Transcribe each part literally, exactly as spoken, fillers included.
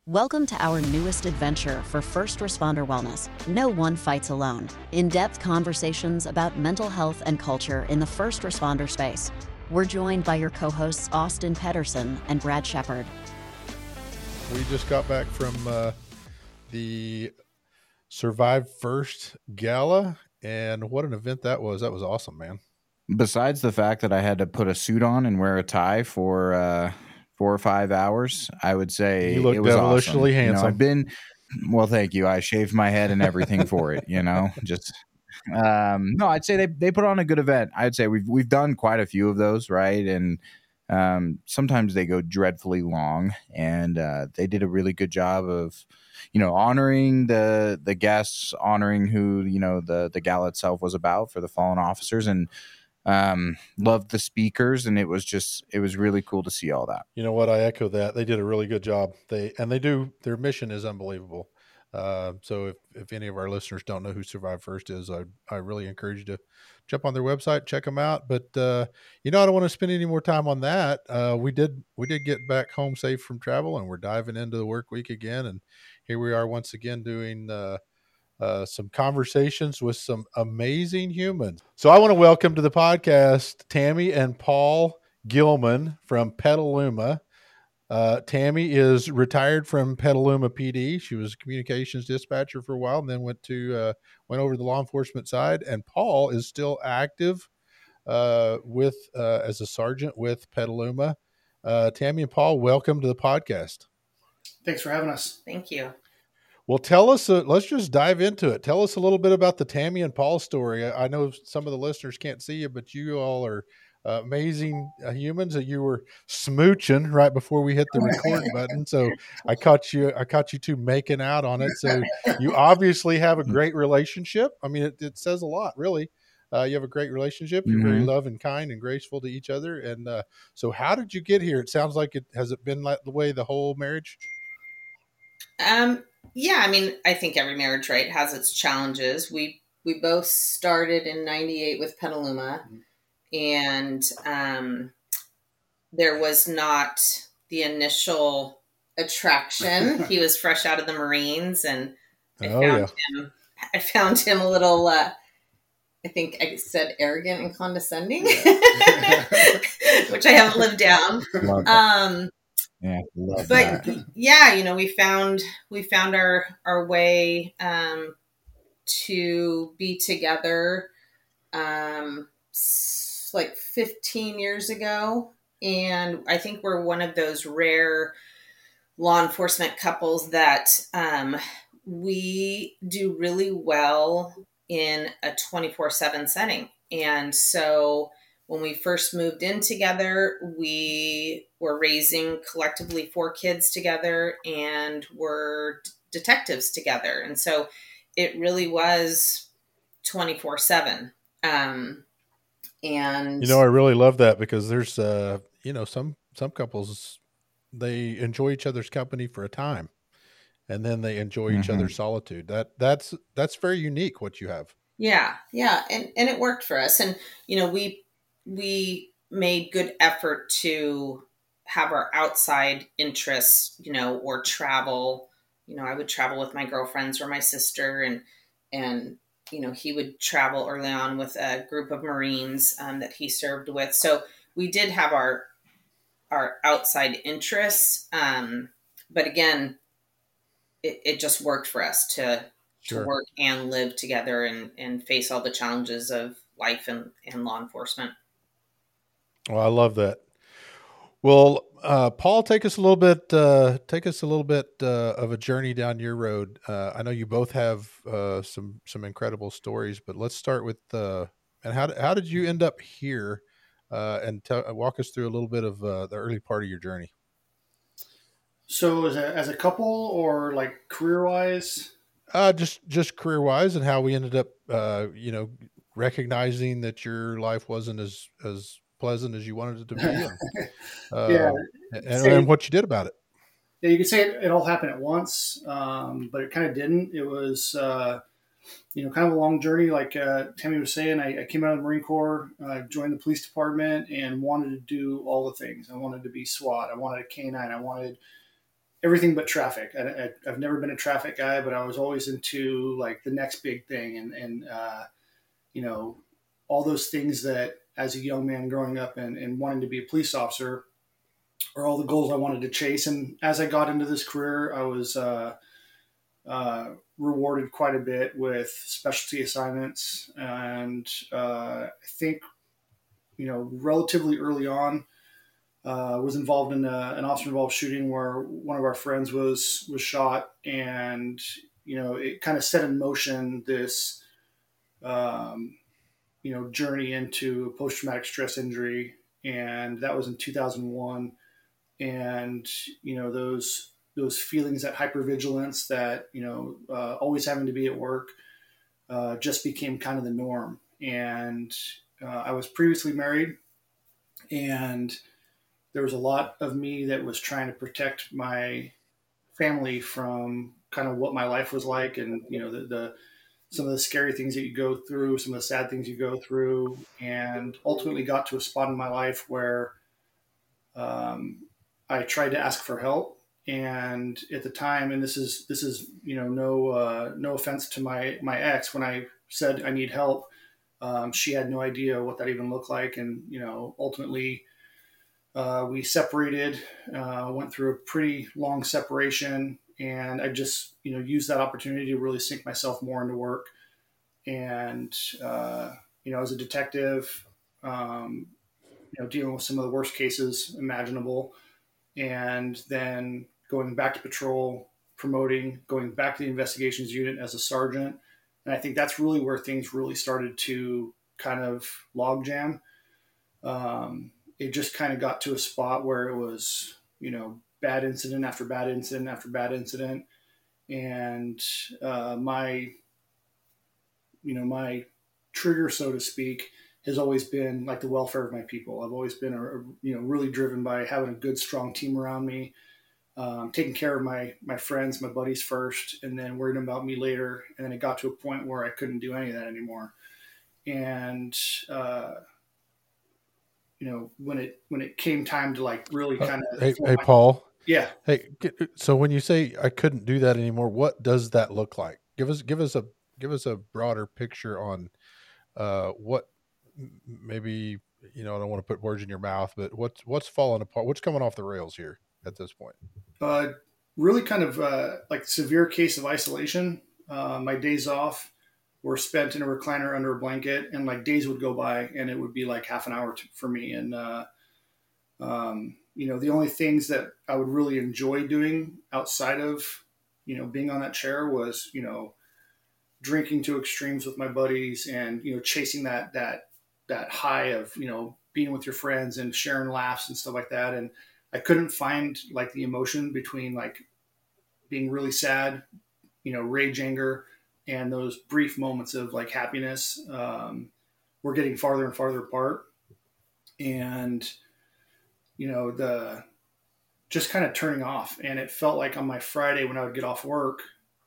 Welcome to our newest adventure for first responder wellness. No one fights alone. In-depth conversations about mental health and culture in the first responder space. We're joined by your co-hosts Austin Pedersen and Brad Shepard. We just got back from uh, the Survive First Gala, and what an event that was. That was awesome, man. Besides the fact that I had to put a suit on and wear a tie for uh, four or five hours, I would say you look it was devilishly awesome. handsome. You know, I've been, well, thank you. I shaved my head and everything for it, you know, just, um, no, I'd say they, they put on a good event. I'd say we've, we've done quite a few of those. Right. And, um, sometimes they go dreadfully long, and, uh, they did a really good job of, you know, honoring the, the guests, honoring who, you know, the, the gala itself was about for the fallen officers, and, um, loved the speakers. And it was just, it was really cool to see all that. You know what? I echo that. They did a really good job. They, and they do, their mission is unbelievable. Uh, so if, if any of our listeners don't know who Survive First is, I, I really encourage you to jump on their website, check them out. But, uh, you know, I don't want to spend any more time on that. Uh, we did, we did get back home safe from travel, and we're diving into the work week again. And here we are once again doing, uh, uh, some conversations with some amazing humans. So I want to welcome to the podcast, Tammy and Paul Gilman from Petaluma. Uh, Tammy is retired from Petaluma P D. She was a communications dispatcher for a while, and then went to uh, went over to the law enforcement side. And Paul is still active uh, with uh, as a sergeant with Petaluma. Uh, Tammy and Paul, welcome to the podcast. Thanks for having us. Thank you. Well, tell us. Uh, let's just dive into it. Tell us a little bit about the Tammy and Paul story. I, I know some of the listeners can't see you, but you all are Uh, amazing uh, humans. That you were smooching right before we hit the record button. So I caught you, I caught you two making out on it. So you obviously have a great relationship. I mean, it, it says a lot, really. Uh, you have a great relationship. You're Mm-hmm. very loving, kind, and graceful to each other. And uh, so how did you get here? It sounds like it, has it been like the way the whole marriage? Um, yeah, I mean, I think every marriage, right, has its challenges. We, we both started in ninety-eight with Petaluma. Mm-hmm. And um, there was not the initial attraction. He was fresh out of the Marines, and I Oh, found yeah. him. I found him a little. Uh, I think I said arrogant and condescending, Yeah. which I haven't lived down. Um, yeah, love but that. yeah, you know, we found we found our our way um, to be together. Um, like fifteen years ago. And I think we're one of those rare law enforcement couples that um, we do really well in a twenty-four seven setting. And so when we first moved in together, we were raising collectively four kids together, and were d- detectives together. And so it really was twenty-four seven. Um, And You know, I really love that, because there's, uh, you know, some, some couples, they enjoy each other's company for a time, and then they enjoy each Mm-hmm. other's solitude. That that's, that's very unique what you have. yeah, yeah. And, and it worked for us. And, you know, we, we made good effort to have our outside interests, you know, or travel. You know, I would travel with my girlfriends or my sister, and, and, you know, he would travel early on with a group of Marines um, that he served with. So we did have our, our outside interests. Um, but again, it, it just worked for us to, Sure. to work and live together, and, and face all the challenges of life and, and law enforcement. Well, I love that. Well, uh, Paul, take us a little bit, uh, take us a little bit uh, of a journey down your road. Uh, I know you both have uh, some some incredible stories, but let's start with uh, and how did, how did you end up here? Uh, and t- walk us through a little bit of uh, the early part of your journey. So, as a, as a couple, or like career wise? Uh, just just career wise, and how we ended up, uh, you know, recognizing that your life wasn't as as pleasant as you wanted it to be, and yeah, uh, and, say, and what you did about it. yeah, you could say it, it all happened at once, um, but it kind of didn't. It was, uh, you know, kind of a long journey. Like uh, Tammy was saying, I, I came out of the Marine Corps, uh, joined the police department, and wanted to do all the things. I wanted to be SWAT. I wanted a K nine. I wanted everything but traffic. I, I, I've never been a traffic guy, but I was always into like the next big thing. And, and uh, you know, all those things that as a young man growing up and, and wanting to be a police officer are all the goals I wanted to chase. And as I got into this career, I was uh, uh, rewarded quite a bit with specialty assignments. And uh, I think, you know, relatively early on, uh, was involved in a, an officer-involved shooting where one of our friends was was shot, and you know, it kind of set in motion this, um, you know, journey into post-traumatic stress injury, and that was in two thousand one. And you know, those those feelings, that hypervigilance, that you know, uh, always having to be at work, uh, just became kind of the norm. And uh, I was previously married, and there was a lot of me that was trying to protect my family from kind of what my life was like, and you know, the, the some of the scary things that you go through, some of the sad things you go through, and ultimately got to a spot in my life where um, I tried to ask for help. And at the time, and this is this is you know, no uh, no offense to my my ex, when I said I need help, um, she had no idea what that even looked like, and you know, ultimately. Uh, we separated, uh, went through a pretty long separation, and I just, you know, used that opportunity to really sink myself more into work. And, uh, you know, as a detective, um, you know, dealing with some of the worst cases imaginable, and then going back to patrol, promoting, going back to the investigations unit as a sergeant. And I think that's really where things really started to kind of logjam. Um, it just kind of got to a spot where it was, you know, bad incident after bad incident after bad incident. And uh, my, you know, my trigger, so to speak, has always been like the welfare of my people. I've always been, a, a, you know, really driven by having a good, strong team around me, um, taking care of my, my friends, my buddies first, and then worrying about me later. And then it got to a point where I couldn't do any of that anymore. And, uh, you know, when it when it came time to like really kind of uh, hey, hey Paul, yeah, hey, so when you say I couldn't do that anymore, what does that look like? Give us give us a give us a broader picture on uh, what maybe, you know, I don't want to put words in your mouth, but what's what's falling apart, what's coming off the rails here at this point? Uh, really kind of uh, like severe case of isolation. Uh, my days off were spent in a recliner under a blanket, and like days would go by and it would be like half an hour to, for me. And, uh, um, you know, the only things that I would really enjoy doing outside of, you know, being on that chair was, you know, drinking to extremes with my buddies, and, you know, chasing that, that, that high of, you know, being with your friends and sharing laughs and stuff like that. And I couldn't find like the emotion between like being really sad, you know, rage, anger, and those brief moments of like happiness. Um, we're getting farther and farther apart. And, you know, the just kind of turning off. And it felt like on my Friday when I would get off work,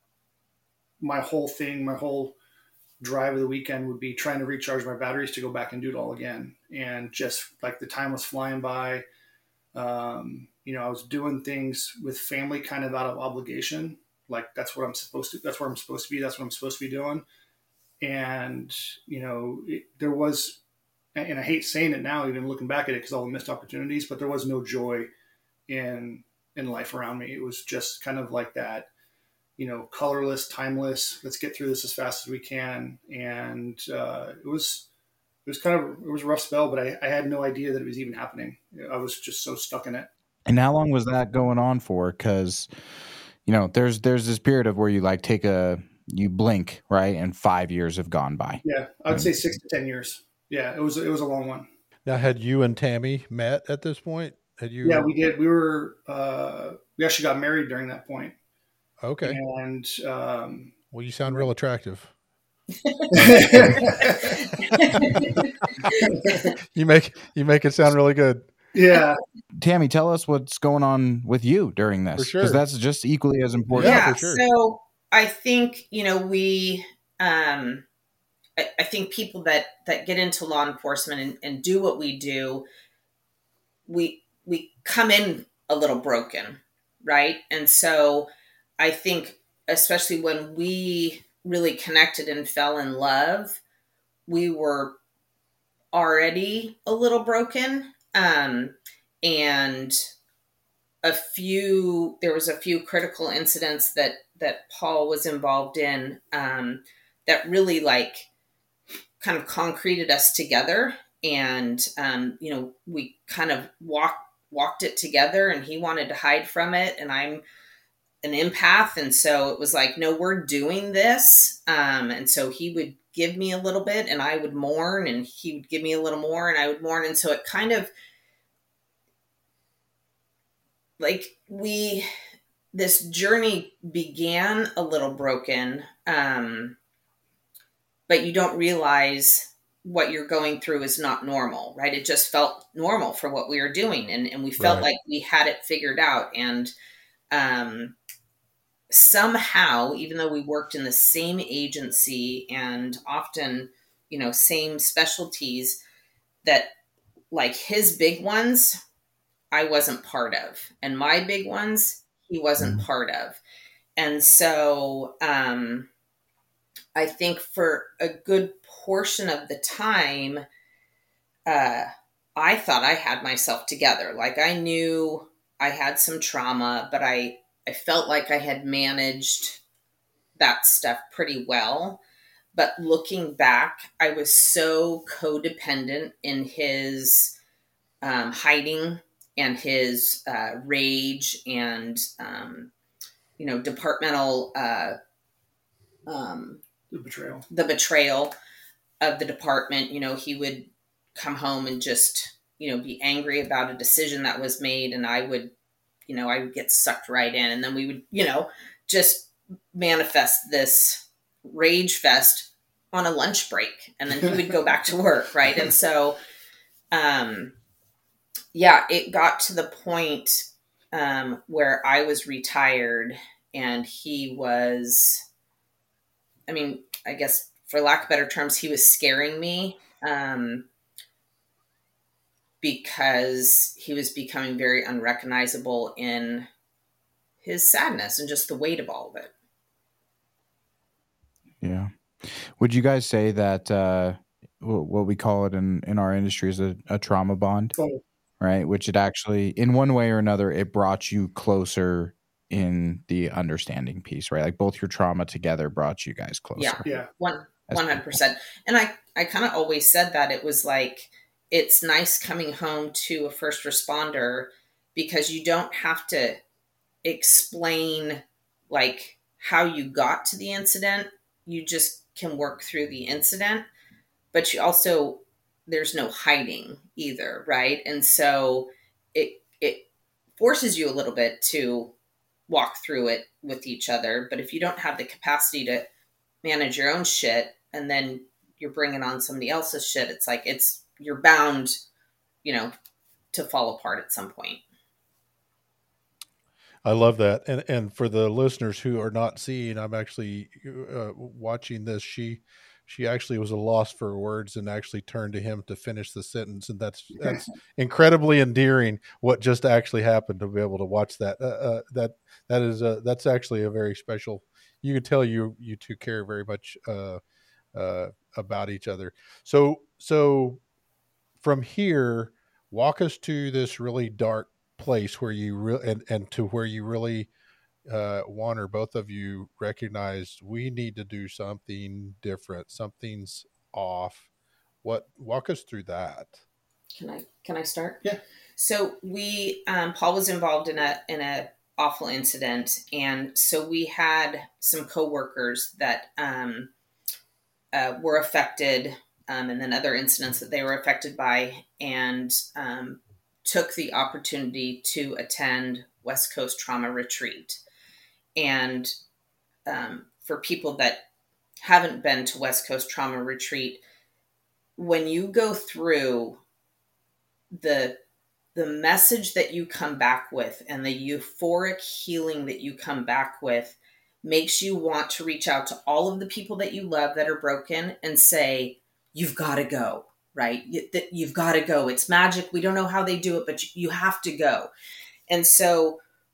my whole thing, my whole drive of the weekend would be trying to recharge my batteries to go back and do it all again. And just like the time was flying by. Um, you know, I was doing things with family kind of out of obligation. Like that's what I'm supposed to, that's where I'm supposed to be. That's what I'm supposed to be doing. And, you know, it, there was, and I hate saying it now, even looking back at it, because all the missed opportunities, but there was no joy in, in life around me. It was just kind of like that, you know, colorless, timeless, let's get through this as fast as we can. And, uh, it was, it was kind of, it was a rough spell, but I, I had no idea that it was even happening. I was just so stuck in it. And how long was that going on for? Because, you know, there's there's this period of where you like take a, you blink, right? And five years have gone by. Yeah, I would say six to ten years. Yeah, it was it was a long one. Now, had you and Tammy met at this point? Had you? Yeah, we did. We were, uh, we actually got married during that point. Okay. And, um, well, you sound real attractive. you make, you make it sound really good. Yeah. Tammy, tell us what's going on with you during this. For sure. Because that's just equally as important. Yeah. For sure. So I think, you know, we, um, I, I think people that, that get into law enforcement and, and do what we do, we, we come in a little broken. right? And so I think, especially when we really connected and fell in love, we were already a little broken. Um, and a few, there was a few critical incidents that, that Paul was involved in, um, that really like kind of concreted us together. And, um, you know, we kind of walked, walked it together, and he wanted to hide from it. And I'm an empath. And so it was like, no, we're doing this. Um, and so he would give me a little bit and I would mourn, and he would give me a little more and I would mourn. And so it kind of like we, this journey began a little broken. Um, but you don't realize what you're going through is not normal, right? It just felt normal for what we were doing. And, and we felt Right. like we had it figured out. And, um, somehow, even though we worked in the same agency and often, you know, same specialties, that like his big ones, I wasn't part of, and my big ones, he wasn't Mhm. part of. And so, um, I think for a good portion of the time, uh, I thought I had myself together. Like I knew I had some trauma, but I, I felt like I had managed that stuff pretty well. But looking back, I was so codependent in his um, hiding and his uh, rage and, um, you know, departmental, uh, um, The betrayal. the betrayal of the department. You know, he would come home and just, you know, be angry about a decision that was made. And I would, you know, I would get sucked right in. And then we would, you know, just manifest this rage fest on a lunch break. And then he would go back to work. Right. And so, um, yeah, it got to the point, um, where I was retired and he was, I mean, I guess for lack of better terms, he was scaring me, um, because he was becoming very unrecognizable in his sadness and just the weight of all of it. Yeah. Would you guys say that uh, wh- what we call it in, in our industry is a, a trauma bond, Oh, right? Which it actually, in one way or another, it brought you closer in the understanding piece, right? Like both your trauma together brought you guys closer. Yeah. yeah. One, as one hundred percent. And I, I kind of always said that it was like, it's nice coming home to a first responder because you don't have to explain like how you got to the incident. You just can work through the incident, but you also, there's no hiding either. Right. And so it, it forces you a little bit to walk through it with each other. But if you don't have the capacity to manage your own shit and then you're bringing on somebody else's shit, it's like, it's, you're bound, you know, to fall apart at some point. I love that. And and for the listeners who are not seeing, I'm actually uh, watching this. She she actually was a loss for words and actually turned to him to finish the sentence, and that's that's incredibly endearing. What just actually happened to be able to watch that. Uh, uh, that that is a, that's actually a very special. You can tell you you two care very much uh, uh, about each other. So so from here, walk us to this really dark place where you really and, and to where you really uh one or both of you recognized we need to do something different, something's off. What walk us through that? Can I, can I start? Yeah. So we, um, Paul was involved in a, in a awful incident. And so we had some coworkers that, um, uh, were affected, um, and then other incidents that they were affected by, and, um, took the opportunity to attend West Coast Trauma Retreat. And, um, for people that haven't been to West Coast Trauma Retreat, when you go through the the message that you come back with and the euphoric healing that you come back with makes you want to reach out to all of the people that you love that are broken and say, you've got to go, right? You, you've got to go. It's magic. We don't know how they do it, but you have to go. And so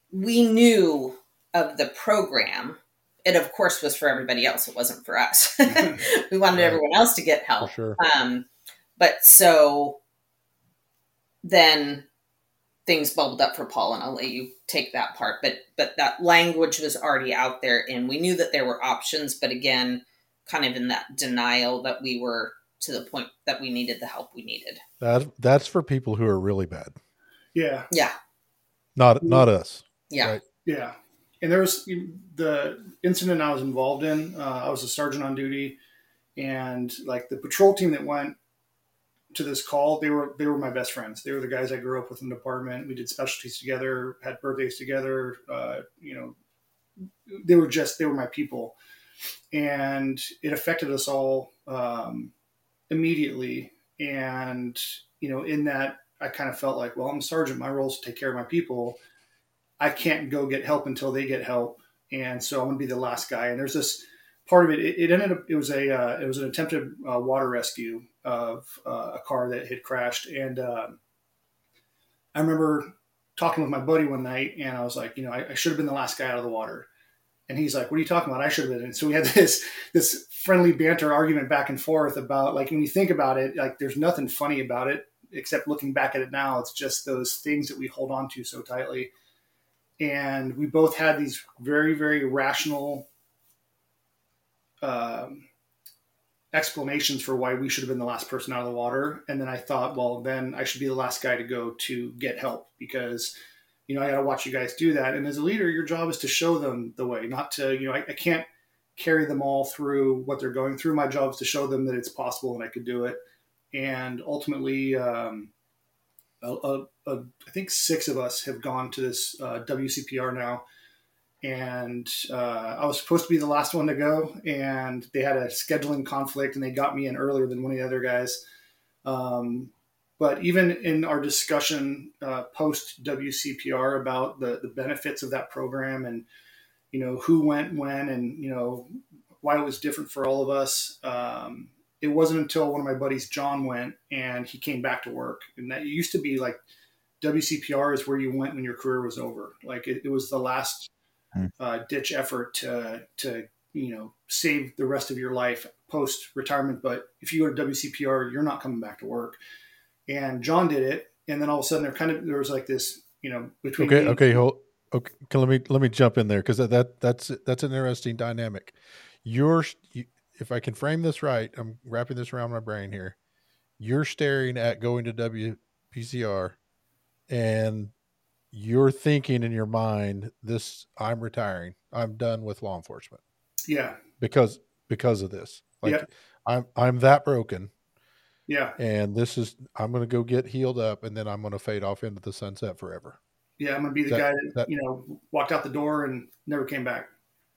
we knew of the program. It, of course, was for everybody else. It wasn't for us. We wanted Right. everyone else to get help. For sure. Um, but so then things bubbled up for Paul, and I'll let you take that part. But but that language was already out there, and we knew that there were options. But again, kind of in that denial that we were to the point that we needed the help we needed. That that's for people who are really bad. Yeah. Yeah. Not not us. Yeah. Right. Yeah. And there was the incident I was involved in. Uh, I was a sergeant on duty, and like the patrol team that went to this call, they were they were my best friends. They were the guys I grew up with in the department. We did specialties together, had birthdays together. Uh, you know, they were just they were my people, and it affected us all um, immediately. And you know, in that, I kind of felt like, well, I'm a sergeant. My role is to take care of my people. I can't go get help until they get help, and so I'm going to be the last guy. And there's this part of it. It, it ended up. It was a. Uh, it was an attempted uh, water rescue of uh, a car that had crashed, and uh, I remember talking with my buddy one night, and I was like, you know, I, I should have been the last guy out of the water. And he's like, "What are you talking about? I should have been." And so we had this this friendly banter argument back and forth about like when you think about it, like there's nothing funny about it except looking back at it now. It's just those things that we hold on to so tightly. And we both had these very, very rational um, explanations for why we should have been the last person out of the water. And then I thought, well, then I should be the last guy to go to get help because, you know, I got to watch you guys do that. And as a leader, your job is to show them the way, not to, you know, I, I can't carry them all through what they're going through. My job is to show them that it's possible and I could do it. And ultimately, um, A, a, a, I think six of us have gone to this uh, W C P R now, and uh, I was supposed to be the last one to go, and they had a scheduling conflict, and they got me in earlier than one of the other guys. Um, but even in our discussion uh, post W C P R about the the benefits of that program, and you know who went when, and you know why it was different for all of us. Um, It wasn't until one of my buddies, John, went and he came back to work. And that used to be like W C P R is where you went when your career was over. Like it, it was the last uh, ditch effort to, to, you know, save the rest of your life post retirement. But if you go to W C P R, you're not coming back to work. And John did it. And then all of a sudden there kind of, there was like this, you know, between. Okay. me Okay. Hold, okay. Can, let me, let me jump in there. Cause that, that that's, that's an interesting dynamic. You're, you, if I can frame this right, I'm wrapping this around my brain here. You're staring at going to W P C R and you're thinking in your mind, this, I'm retiring. I'm done with law enforcement. Yeah. Because, because of this, like Yeah. I'm, I'm that broken. Yeah. And this is, I'm going to go get healed up and then I'm going to fade off into the sunset forever. Yeah. I'm going to be the That- guy that, that- you know, walked out the door and never came back.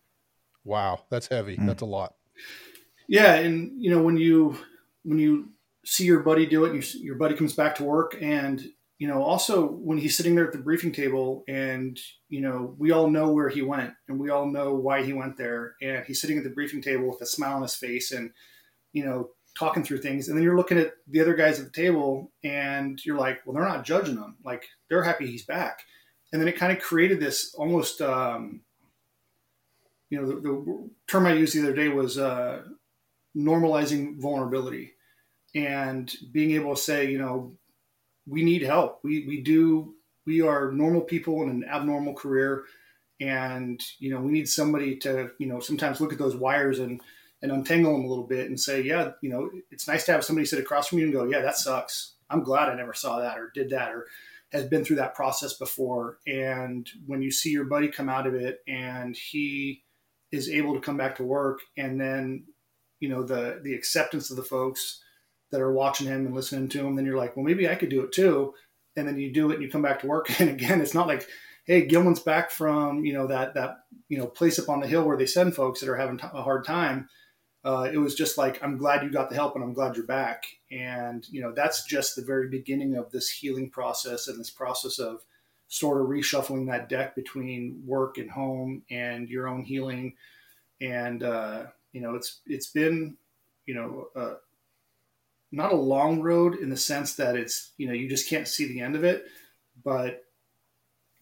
Wow. That's heavy. Mm. That's a lot. Yeah, and you know when you when you see your buddy do it, and you, your buddy comes back to work, and you know also when he's sitting there at the briefing table, and you know we all know where he went, and we all know why he went there, and he's sitting at the briefing table with a smile on his face, and you know talking through things, and then you're looking at the other guys at the table, and you're like, well, they're not judging him, like they're happy he's back, and then it kind of created this almost, um, you know, the, the term I used the other day was. Uh, normalizing vulnerability and being able to say, you know, we need help. We, we do, we are normal people in an abnormal career. And, you know, we need somebody to, you know, sometimes look at those wires and, and untangle them a little bit and say, yeah, you know, it's nice to have somebody sit across from you and go, yeah, that sucks. I'm glad I never saw that or did that or has been through that process before. And when you see your buddy come out of it and he is able to come back to work and then, you know, the, the acceptance of the folks that are watching him and listening to him, then you're like, well, maybe I could do it too. And then you do it and you come back to work. And again, it's not like, hey, Gilman's back from, you know, that, that, you know, place up on the hill where they send folks that are having t- a hard time. Uh, it was just like, I'm glad you got the help and I'm glad you're back. And, you know, that's just the very beginning of this healing process and this process of sort of reshuffling that deck between work and home and your own healing. And, uh, you know, it's, it's been, you know, uh, not a long road in the sense that it's, you know, you just can't see the end of it, but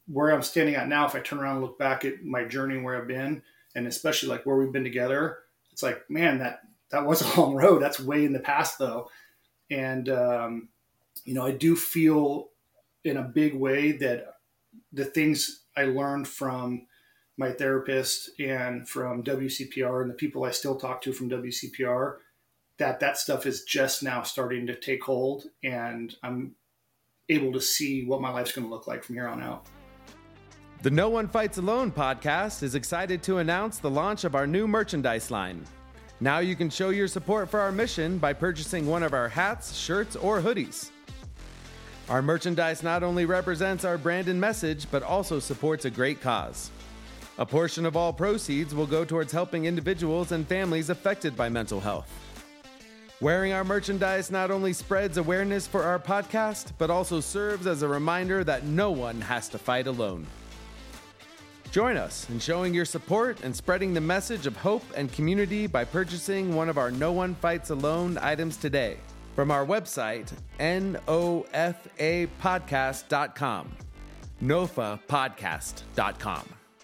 where I'm standing at now, if I turn around and look back at my journey and where I've been, and especially like where we've been together, it's like, man, that, that was a long road. That's way in the past though. And, um, you know, I do feel in a big way that the things I learned from my therapist and from W C P R and the people I still talk to from W C P R, that that stuff is just now starting to take hold, and I'm able to see what my life's going to look like from here on out. The No One Fights Alone podcast is excited to announce the launch of our new merchandise line. Now you can show your support for our mission by purchasing one of our hats, shirts, or hoodies. Our merchandise not only represents our brand and message, but also supports a great cause. A portion of all proceeds will go towards helping individuals and families affected by mental health. Wearing our merchandise not only spreads awareness for our podcast, but also serves as a reminder that no one has to fight alone. Join us in showing your support and spreading the message of hope and community by purchasing one of our No One Fights Alone items today from our website, N O F A podcast dot com, nofa podcast dot com.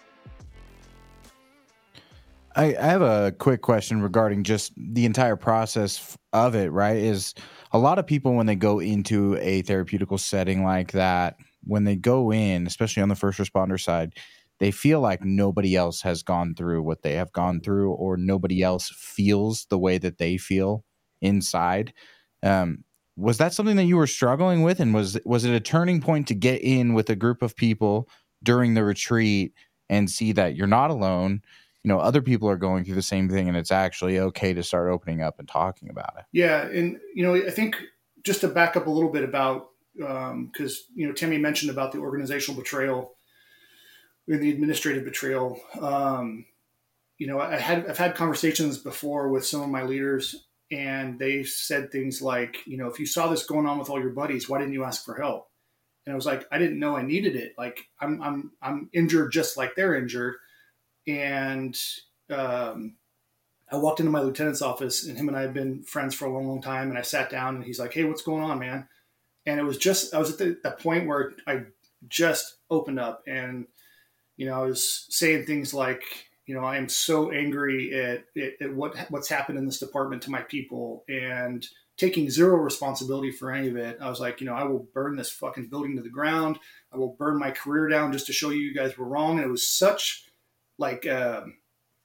I, I have a quick question regarding just the entire process of it, right? Is a lot of people, when they go into a therapeutical setting like that, when they go in, especially on the first responder side, they feel like nobody else has gone through what they have gone through, or nobody else feels the way that they feel inside. Um, was that something that you were struggling with? And was, was it a turning point to get in with a group of people during the retreat and see that you're not alone? You know, other people are going through the same thing, and it's actually okay to start opening up and talking about it. Yeah. And, you know, I think just to back up a little bit about, um, cause, you know, Timmy mentioned about the organizational betrayal and the administrative betrayal. Um, you know, I had, I've had conversations before with some of my leaders, and they said things like, you know, if you saw this going on with all your buddies, why didn't you ask for help? And I was like, I didn't know I needed it. Like I'm, I'm, I'm injured just like they're injured. And um, I walked into my lieutenant's office, and him and I had been friends for a long, long time. And I sat down, and he's like, hey, what's going on, man? And it was just, I was at the, that point where I just opened up, and, you know, I was saying things like, you know, I am so angry at, at, at what what's happened in this department to my people, and taking zero responsibility for any of it. I was like, you know, I will burn this fucking building to the ground. I will burn my career down just to show you you guys were wrong. And it was such like, um,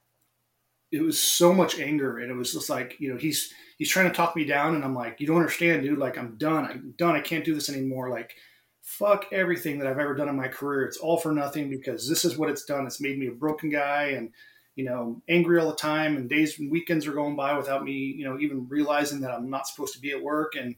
it was so much anger. And it was just like, you know, he's, he's trying to talk me down, and I'm like, you don't understand, dude. Like, I'm done. I'm done. I can't do this anymore. Like, fuck everything that I've ever done in my career. It's all for nothing, because this is what it's done. It's made me a broken guy, and, you know, angry all the time, and days and weekends are going by without me, you know, even realizing that I'm not supposed to be at work. And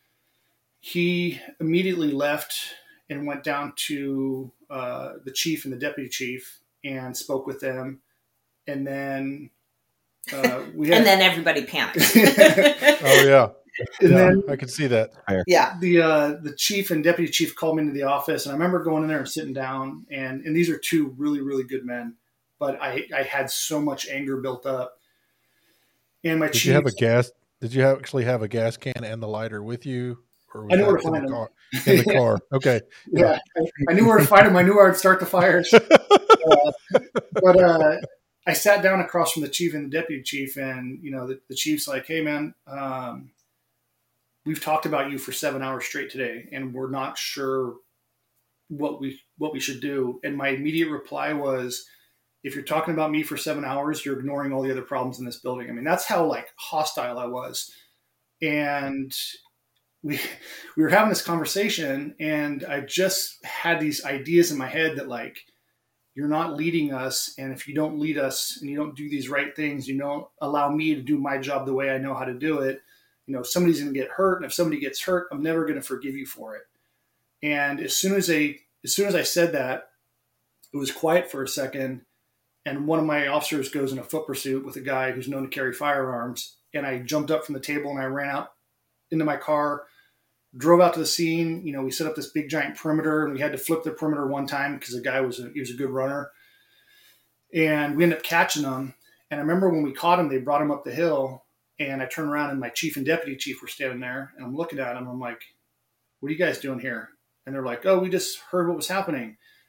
he immediately left and went down to uh, the chief and the deputy chief and spoke with them. And then uh, we had, and then everybody panicked. Oh yeah. And yeah, then I could see that. Yeah. The uh, the chief and deputy chief called me into the office, and I remember going in there and sitting down, and, and these are two really, really good men, but I, I had so much anger built up. And my Did chief, you have a gas? Did you actually have a gas can and the lighter with you, or was I knew that where to in find the them. car? In the car. Okay. yeah, I, I knew where to find them. I knew where I'd start the fires. uh, but uh, I sat down across from the chief and the deputy chief, and, you know, the, the chief's like, hey, man, um, we've talked about you for seven hours straight today, and we're not sure what we what we should do. And my immediate reply was, if you're talking about me for seven hours, you're ignoring all the other problems in this building. I mean, that's how like hostile I was. And we we were having this conversation, and I just had these ideas in my head that, like, you're not leading us, and if you don't lead us and you don't do these right things, you don't allow me to do my job the way I know how to do it, you know, somebody's going to get hurt. And if somebody gets hurt, I'm never going to forgive you for it. And as soon as I, as soon as I said that, it was quiet for a second. And one of my officers goes in a foot pursuit with a guy who's known to carry firearms. And I jumped up from the table, and I ran out into my car, drove out to the scene. You know, we set up this big giant perimeter, and we had to flip the perimeter one time because the guy was a, he was a good runner. And we ended up catching him. And I remember when we caught him, they brought him up the hill. And I turned around, and my chief and deputy chief were standing there, and I'm looking at them. I'm like, what are you guys doing here? And they're like, oh, we just heard what was happening.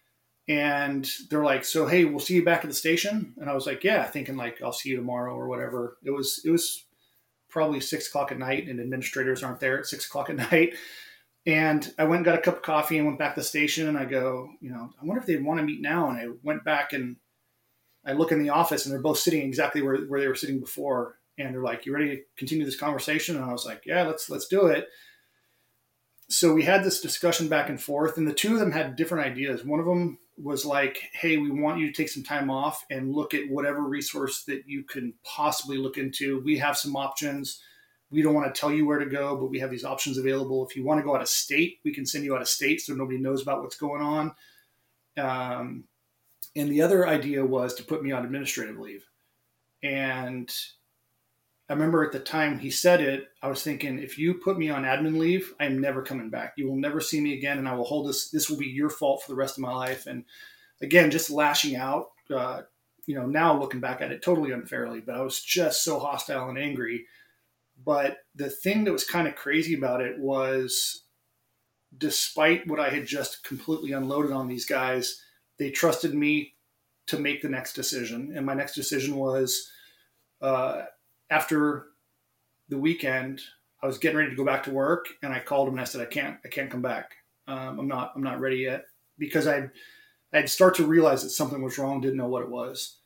And they're like, so, hey, we'll see you back at the station. And I was like, yeah, thinking like, I'll see you tomorrow or whatever. It was, it was probably six o'clock at night, and administrators aren't there at six o'clock at night. And I went and got a cup of coffee and went back to the station, and I go, you know, I wonder if they want to meet now. And I went back and I look in the office, and they're both sitting exactly where, where they were sitting before. And they're like, you ready to continue this conversation? And I was like, yeah, let's, let's do it. So we had this discussion back and forth, and the two of them had different ideas. One of them was like, hey, we want you to take some time off and look at whatever resource that you can possibly look into. We have some options. We don't want to tell you where to go, but we have these options available. If you want to go out of state, we can send you out of state so nobody knows about what's going on. Um, and the other idea was to put me on administrative leave. And I remember at the time he said it, I was thinking, if you put me on admin leave, I'm never coming back. You will never see me again, and I will hold this. This will be your fault for the rest of my life. And again, just lashing out, uh, you know, now looking back at it totally unfairly, but I was just so hostile and angry. But the thing that was kind of crazy about it was, despite what I had just completely unloaded on these guys, they trusted me to make the next decision. And my next decision was, uh, after the weekend, I was getting ready to go back to work, and I called him and I said, I can't, I can't come back. Um, I'm not, I'm not ready yet, because I'd, I'd start to realize that something was wrong. Didn't know what it was.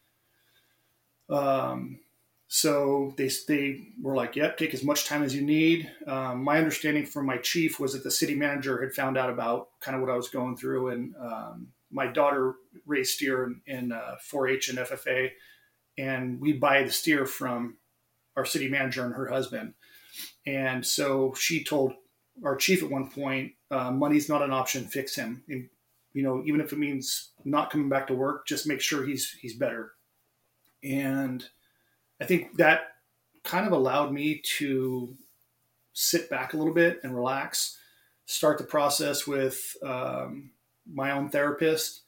Um, so they, they were like, yep, take as much time as you need. Um, my understanding from my chief was that the city manager had found out about kind of what I was going through. And, um, my daughter raised steer in, in uh, four H and F F A, and we buy the steer from our city manager and her husband. And so she told our chief at one point, uh, money's not an option, fix him. And, you know, even if it means not coming back to work, just make sure he's, he's better. And I think that kind of allowed me to sit back a little bit and relax, start the process with um, my own therapist.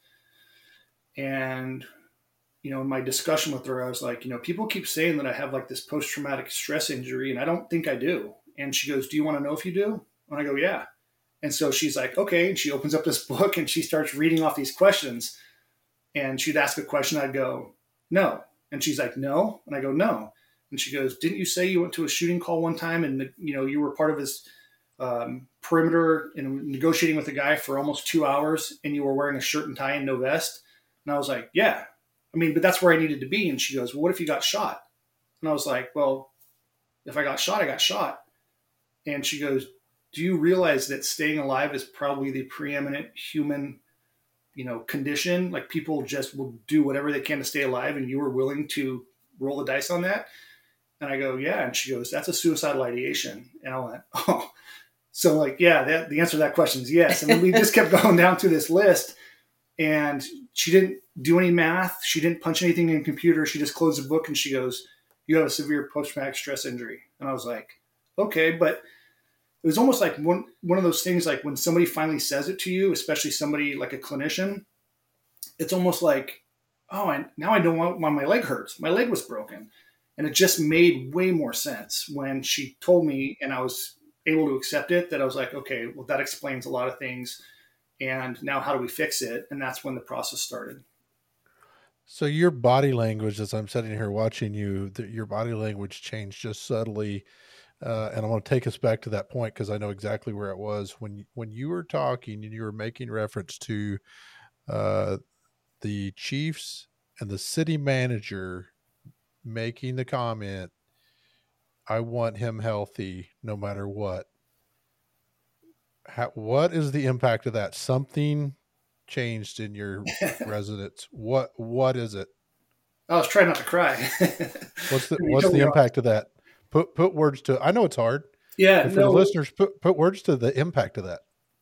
And you know, in my discussion with her, I was like, you know, people keep saying that I have like this post-traumatic stress injury, and I don't think I do. And she goes, do you want to know if you do? And I go, yeah. And so she's like, okay. And she opens up this book and she starts reading off these questions. And she'd ask a question. I'd go, no. And she's like, no. And I go, no. And she goes, didn't you say you went to a shooting call one time and, you know, you were part of his um, perimeter and negotiating with a guy for almost two hours and you were wearing a shirt and tie and no vest? And I was like, yeah. I mean, but that's where I needed to be. And she goes, well, what if you got shot? And I was like, well, if I got shot, I got shot. And she goes, do you realize that staying alive is probably the preeminent human, you know, condition? Like, people just will do whatever they can to stay alive, and you were willing to roll the dice on that? And I go, yeah. And she goes, that's a suicidal ideation. And I went, oh, so like, yeah, that, the answer to that question is yes. And we just kept going down through this list. And she didn't do any math. She didn't punch anything in the computer. She just closed the book and she goes, you have a severe post-traumatic stress injury. And I was like, okay. But it was almost like one, one of those things, like when somebody finally says it to you, especially somebody like a clinician, it's almost like, oh, I, now I know why my leg hurts. My leg was broken. And it just made way more sense when she told me, and I was able to accept it, that I was like, okay, well, that explains a lot of things. And now how do we fix it? And that's when the process started. So your body language, as I'm sitting here watching you, the, your body language changed just subtly. Uh, and I want to take us back to that point, because I know exactly where it was when, when you were talking and you were making reference to uh, the chiefs and the city manager making the comment, I want him healthy no matter what. How, what is the impact of that? Something changed in your residence. What, what is it? I was trying not to cry. What's the, what's the impact of that? Put, put words to, I know it's hard. Yeah. But for no, the listeners, put, put words to the impact of that.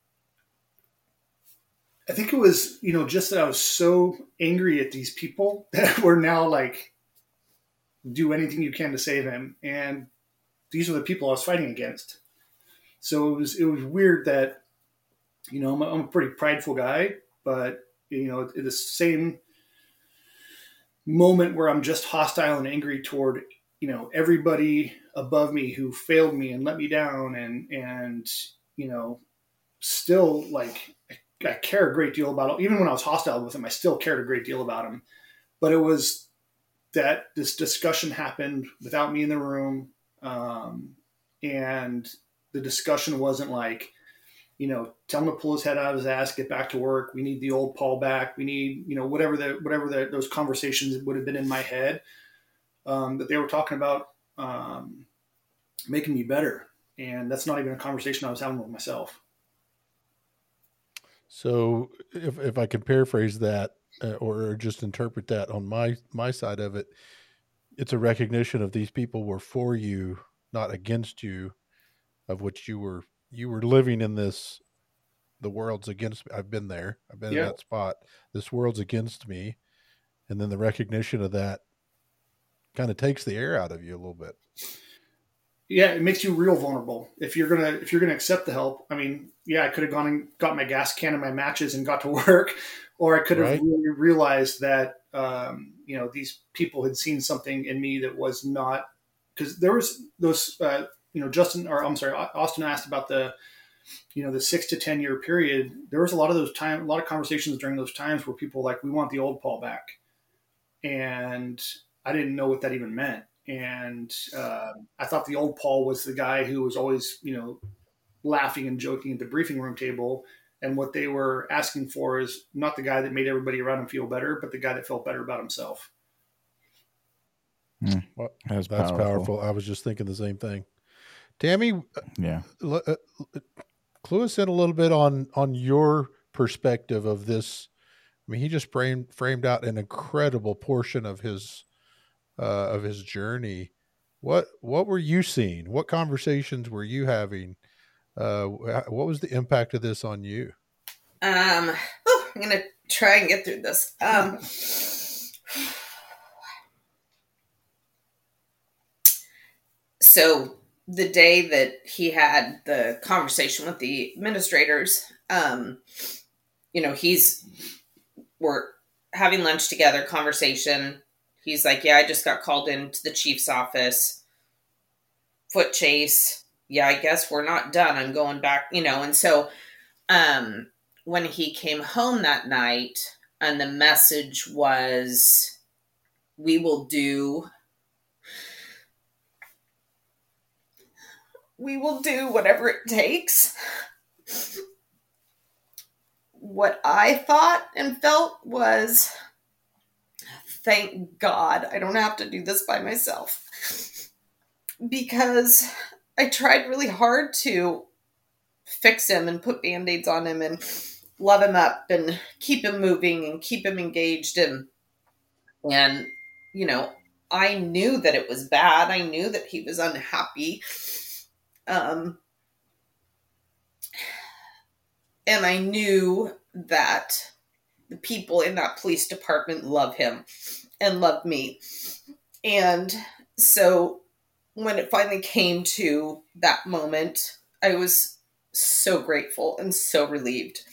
I think it was, you know, just that I was so angry at these people that were now like, do anything you can to save him. And these are the people I was fighting against. So it was, it was weird that, you know, I'm a, I'm a pretty prideful guy, but, you know, at the same moment where I'm just hostile and angry toward, you know, everybody above me who failed me and let me down, and, and, you know, still like, I care a great deal about him. Even when I was hostile with him, I still cared a great deal about him. But it was that this discussion happened without me in the room. Um, and the discussion wasn't like, you know, tell him to pull his head out of his ass, get back to work. We need the old Paul back. We need, you know, whatever the, whatever the, those conversations would have been in my head. Um, that they were talking about um, making me better. And that's not even a conversation I was having with myself. So if, if I can paraphrase that uh, or just interpret that on my, my side of it, it's a recognition of these people were for you, not against you, of which you were, you were living in this, the world's against me. I've been there. I've been Yeah. in that spot. This world's against me. And then the recognition of that kind of takes the air out of you a little bit. Yeah, it makes you real vulnerable. If you're gonna if you're gonna accept the help, I mean, yeah, I could have gone and got my gas can and my matches and got to work, or I could have Right. really realized that um, you know, these people had seen something in me that was not, because there was those uh, you know, Justin or I'm sorry, Austin asked about the you know the six to ten year period. There was a lot of those time, a lot of conversations during those times where people were like, we want the old Paul back, and I didn't know what that even meant. And uh, I thought the old Paul was the guy who was always, you know, laughing and joking at the briefing room table. And what they were asking for is not the guy that made everybody around him feel better, but the guy that felt better about himself. Mm, Well, that's that's powerful. powerful. I was just thinking the same thing. Tammy, Yeah. l- uh, clue us in a little bit on, on your perspective of this. I mean, he just framed, framed out an incredible portion of his, uh, of his journey. What, what were you seeing? What conversations were you having? Uh, wh- what was the impact of this on you? Um, oh, I'm gonna try and get through this. Um, so the day that he had the conversation with the administrators, um, you know, he's we're having lunch together, conversation. He's like, yeah, I just got called into the chief's office. Foot chase. Yeah, I guess we're not done. I'm going back, you know. And so um, when he came home that night and the message was, we will do, we will do whatever it takes. What I thought and felt was, thank God I don't have to do this by myself. Because I tried really hard to fix him and put Band-Aids on him and love him up and keep him moving and keep him engaged. And, and, you know, I knew that it was bad. I knew that he was unhappy. Um, and I knew that the people in that police department love him and love me. And so when it finally came to that moment, I was so grateful and so relieved.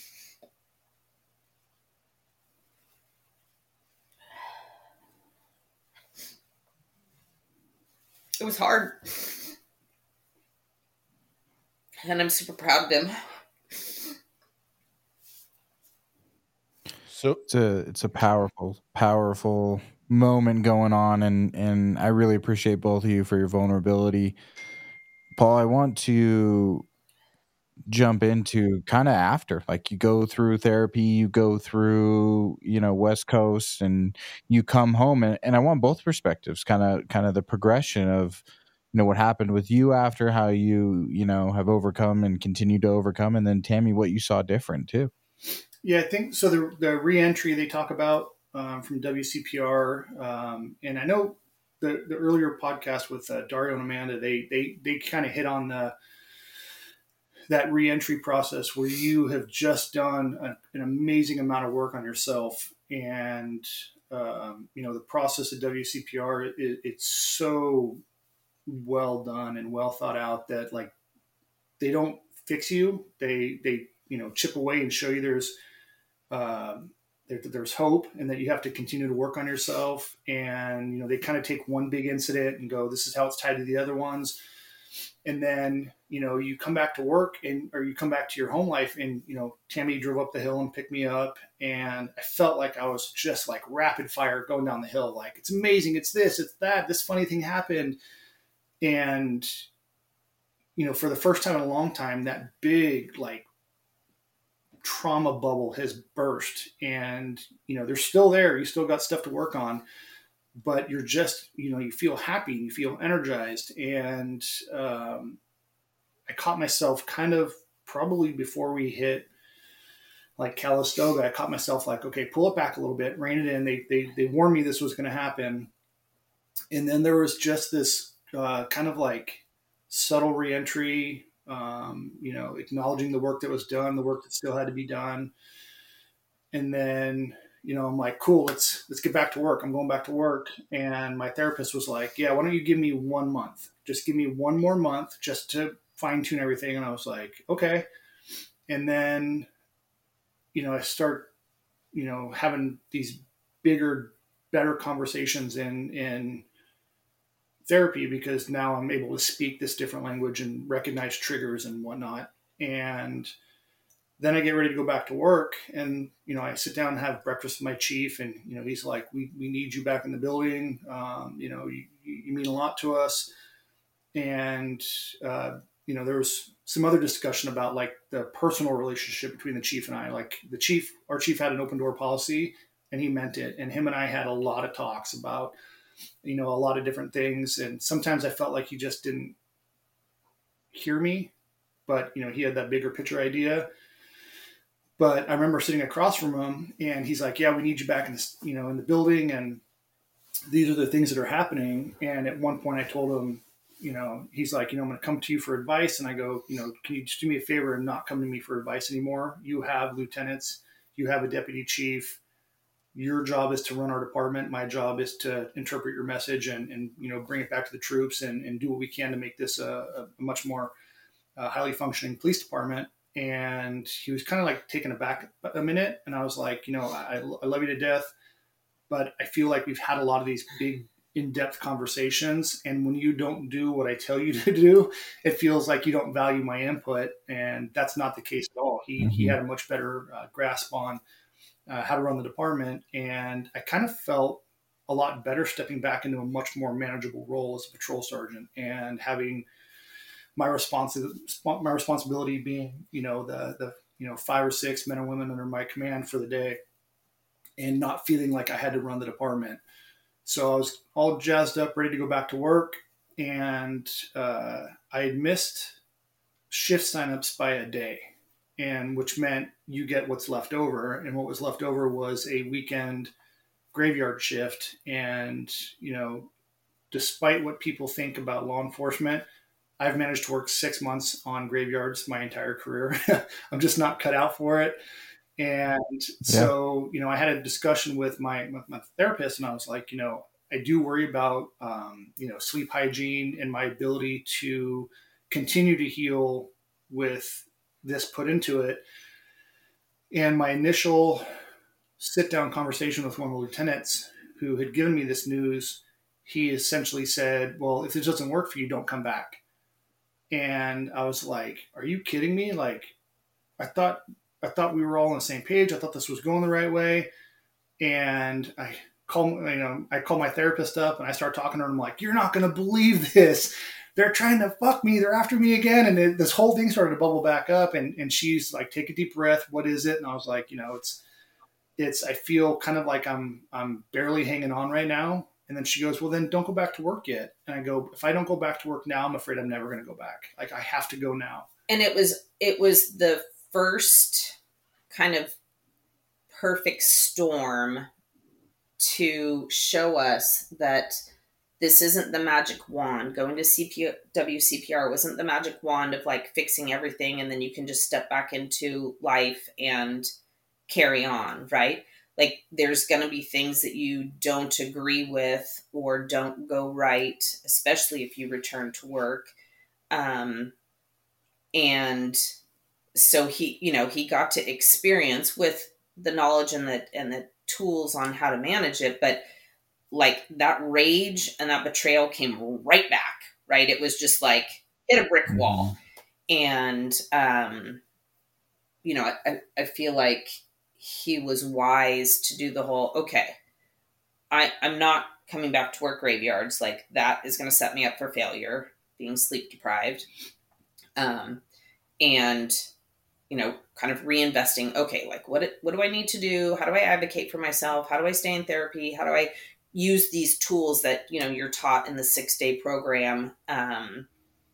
It was hard. And I'm super proud of him. So It's a it's a powerful, powerful moment going on, and and I really appreciate both of you for your vulnerability. Paul, I want to jump into kind of after, like, you go through therapy, you go through, you know, West Coast, and you come home, and, and I want both perspectives, kind of kind of the progression of, you know, what happened with you after, how you, you know, have overcome and continue to overcome, and then Tammy, what you saw different too. Yeah, I think so. The, the re-entry they talk about um, from W C P R, um, and I know the, the earlier podcast with uh, Dario and Amanda, they they they kind of hit on the that re-entry process where you have just done a, an amazing amount of work on yourself, and um, you know the process at W C P R, it, it's so well done and well thought out that, like, they don't fix you, they they you know chip away and show you there's um, there, there's hope, and that you have to continue to work on yourself. And you know they kind of take one big incident and go, this is how it's tied to the other ones. And then, you know, you come back to work and, or you come back to your home life and, you know, Tammy drove up the hill and picked me up. And I felt like I was just like rapid fire going down the hill. Like, it's amazing. It's this, it's that, this funny thing happened. And, you know, for the first time in a long time, that big, like, trauma bubble has burst. And, you know, they're still there. You still got stuff to work on. But you're just, you know, you feel happy, you feel energized. And um, I caught myself kind of probably before we hit like Calistoga, I caught myself like, okay, pull it back a little bit, rein it in. They, they, they warned me this was going to happen. And then there was just this uh, kind of like subtle reentry, um, you know, acknowledging the work that was done, the work that still had to be done. And then, you know, I'm like, cool, let's, let's get back to work. I'm going back to work. And my therapist was like, yeah, why don't you give me one month? Just give me one more month just to fine tune everything. And I was like, okay. And then, you know, I start, you know, having these bigger, better conversations in, in therapy, because now I'm able to speak this different language and recognize triggers and whatnot. And then I get ready to go back to work, and, you know, I sit down and have breakfast with my chief, and, you know, he's like, we, we need you back in the building. Um, you know, you, you mean a lot to us. And, uh, you know, there was some other discussion about like the personal relationship between the chief and I. Like the chief, our chief had an open door policy, and he meant it. And him and I had a lot of talks about, you know, a lot of different things. And sometimes I felt like he just didn't hear me, but, you know, he had that bigger picture idea. But I remember sitting across from him, and he's like, yeah, we need you back in this, you know, in the building. And these are the things that are happening. And at one point I told him, you know, he's like, you know, I'm going to come to you for advice. And I go, you know, can you just do me a favor and not come to me for advice anymore? You have lieutenants, you have a deputy chief. Your job is to run our department. My job is to interpret your message and, and you know, bring it back to the troops and, and do what we can to make this a, a much more uh, highly functioning police department. And he was kind of like taken aback a minute. And I was like, you know, I, I love you to death, but I feel like we've had a lot of these big in-depth conversations. And when you don't do what I tell you to do, it feels like you don't value my input. And that's not the case at all. He, mm-hmm. he had a much better uh, grasp on uh, how to run the department. And I kind of felt a lot better stepping back into a much more manageable role as a patrol sergeant and having my responsibility, my responsibility being, you know, the, the, you know, five or six men and women under my command for the day, and not feeling like I had to run the department. So I was all jazzed up, ready to go back to work. And uh, I had missed shift signups by a day, and which meant you get what's left over. And what was left over was a weekend graveyard shift. And, you know, despite what people think about law enforcement, I've managed to work six months on graveyards my entire career. I'm just not cut out for it. And so, yeah. you know, I had a discussion with my, with my therapist, and I was like, you know, I do worry about, um, you know, sleep hygiene and my ability to continue to heal with this put into it. And my initial sit down conversation with one of the lieutenants who had given me this news, he essentially said, well, if this doesn't work for you, don't come back. And I was like, are you kidding me? Like, I thought, I thought we were all on the same page. I thought this was going the right way. And I call, you know, I call my therapist up and I start talking to her. I'm like, you're not going to believe this. They're trying to fuck me. They're after me again. And it, this whole thing started to bubble back up. And, and she's like, take a deep breath. What is it? And I was like, you know, it's, it's, I feel kind of like I'm, I'm barely hanging on right now. And then she goes, well, then don't go back to work yet. And I go, if I don't go back to work now, I'm afraid I'm never going to go back. Like, I have to go now. And it was, it was the first kind of perfect storm to show us that this isn't the magic wand. Going to C P W C P R wasn't the magic wand of like fixing everything and then you can just step back into life and carry on, right? Like, there's going to be things that you don't agree with or don't go right, especially if you return to work. Um, and so he, you know, he got to experience with the knowledge and the, and the tools on how to manage it. But like, that rage and that betrayal came right back, right? It was just like, hit a brick wall. And, um, you know, I, I feel like he was wise to do the whole, okay, I, I'm not coming back to work graveyards. Like, that is going to set me up for failure, being sleep deprived. Um, and, you know, kind of reinvesting, okay, like what, what do I need to do? How do I advocate for myself? How do I stay in therapy? How do I use these tools that, you know, you're taught in the six day program? Um,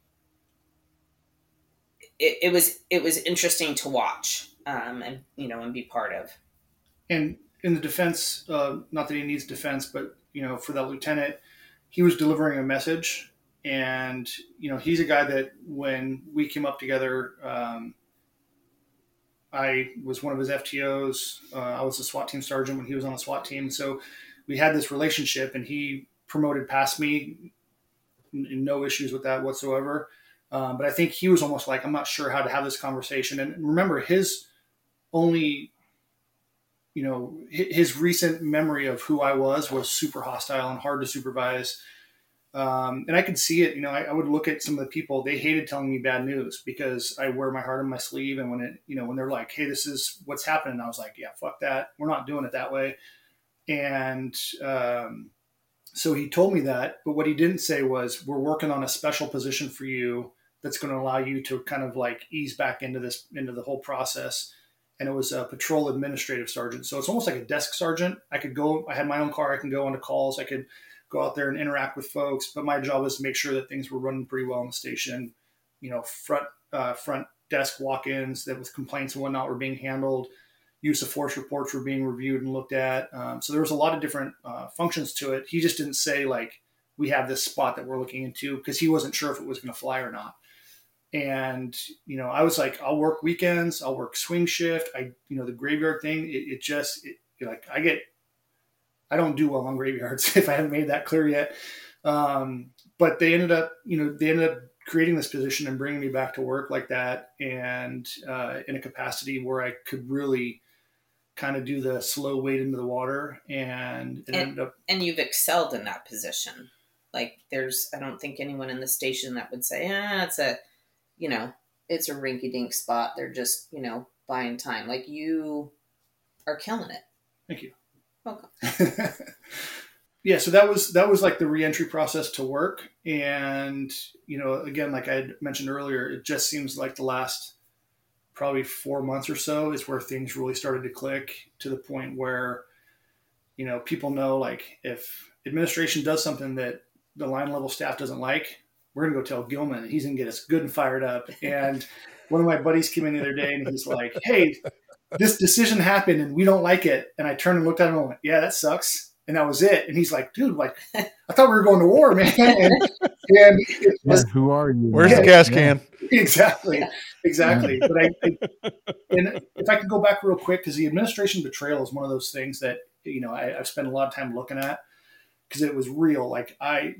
it, it was, it was interesting to watch, um, and, you know, and be part of. And in the defense, uh, not that he needs defense, but, you know, for that lieutenant, he was delivering a message. And, you know, he's a guy that when we came up together, um, I was one of his F T Os. Uh, I was a SWAT team sergeant when he was on the SWAT team. So we had this relationship, and he promoted past me, n- no issues with that whatsoever. Um, but I think he was almost like, I'm not sure how to have this conversation. And remember, his only, you know, his recent memory of who I was was super hostile and hard to supervise. Um, and I could see it, you know, I, I would look at some of the people, they hated telling me bad news because I wear my heart on my sleeve. And when it, you know, when they're like, hey, this is what's happening, I was like, yeah, fuck that. We're not doing it that way. And, um, so he told me that, but what he didn't say was, we're working on a special position for you that's going to allow you to kind of like ease back into this, into the whole process. And it was a patrol administrative sergeant. So it's almost like a desk sergeant. I could go, I had my own car. I can go onto calls. I could go out there and interact with folks. But my job was to make sure that things were running pretty well in the station. You know, front, uh, front desk walk-ins that with complaints and whatnot were being handled. Use of force reports were being reviewed and looked at. Um, so there was a lot of different uh, functions to it. He just didn't say like, we have this spot that we're looking into, because he wasn't sure if it was going to fly or not. And, you know, I was like, I'll work weekends, I'll work swing shift. I, you know, the graveyard thing, it, it just, it, like, I get, I don't do well on graveyards if I haven't made that clear yet. Um, but they ended up, you know, they ended up creating this position and bringing me back to work like that. And uh, in a capacity where I could really kind of do the slow wade into the water. And it and, ended up. And you've excelled in that position. Like, there's, I don't think anyone in the station that would say, ah, it's a, you know, it's a rinky dink spot. They're just, you know, buying time. Like, you are killing it. Thank you. Welcome. Yeah. So that was, that was like the reentry process to work. And, you know, again, like I had mentioned earlier, it just seems like the last probably four months or so is where things really started to click, to the point where, you know, people know, like, if administration does something that the line level staff doesn't like, we're going to go tell Gilman. He's going to get us good and fired up. And one of my buddies came in the other day and he's like, hey, this decision happened and we don't like it. And I turned and looked at him and went, yeah, that sucks. And that was it. And he's like, dude, like, I thought we were going to war, man. And, and it was, yeah, who are you? Where's yeah, the gas can? Exactly. Exactly. But I, I, and if I could go back real quick, because the administration betrayal is one of those things that, you know, I, I've spent a lot of time looking at, because it was real. Like I,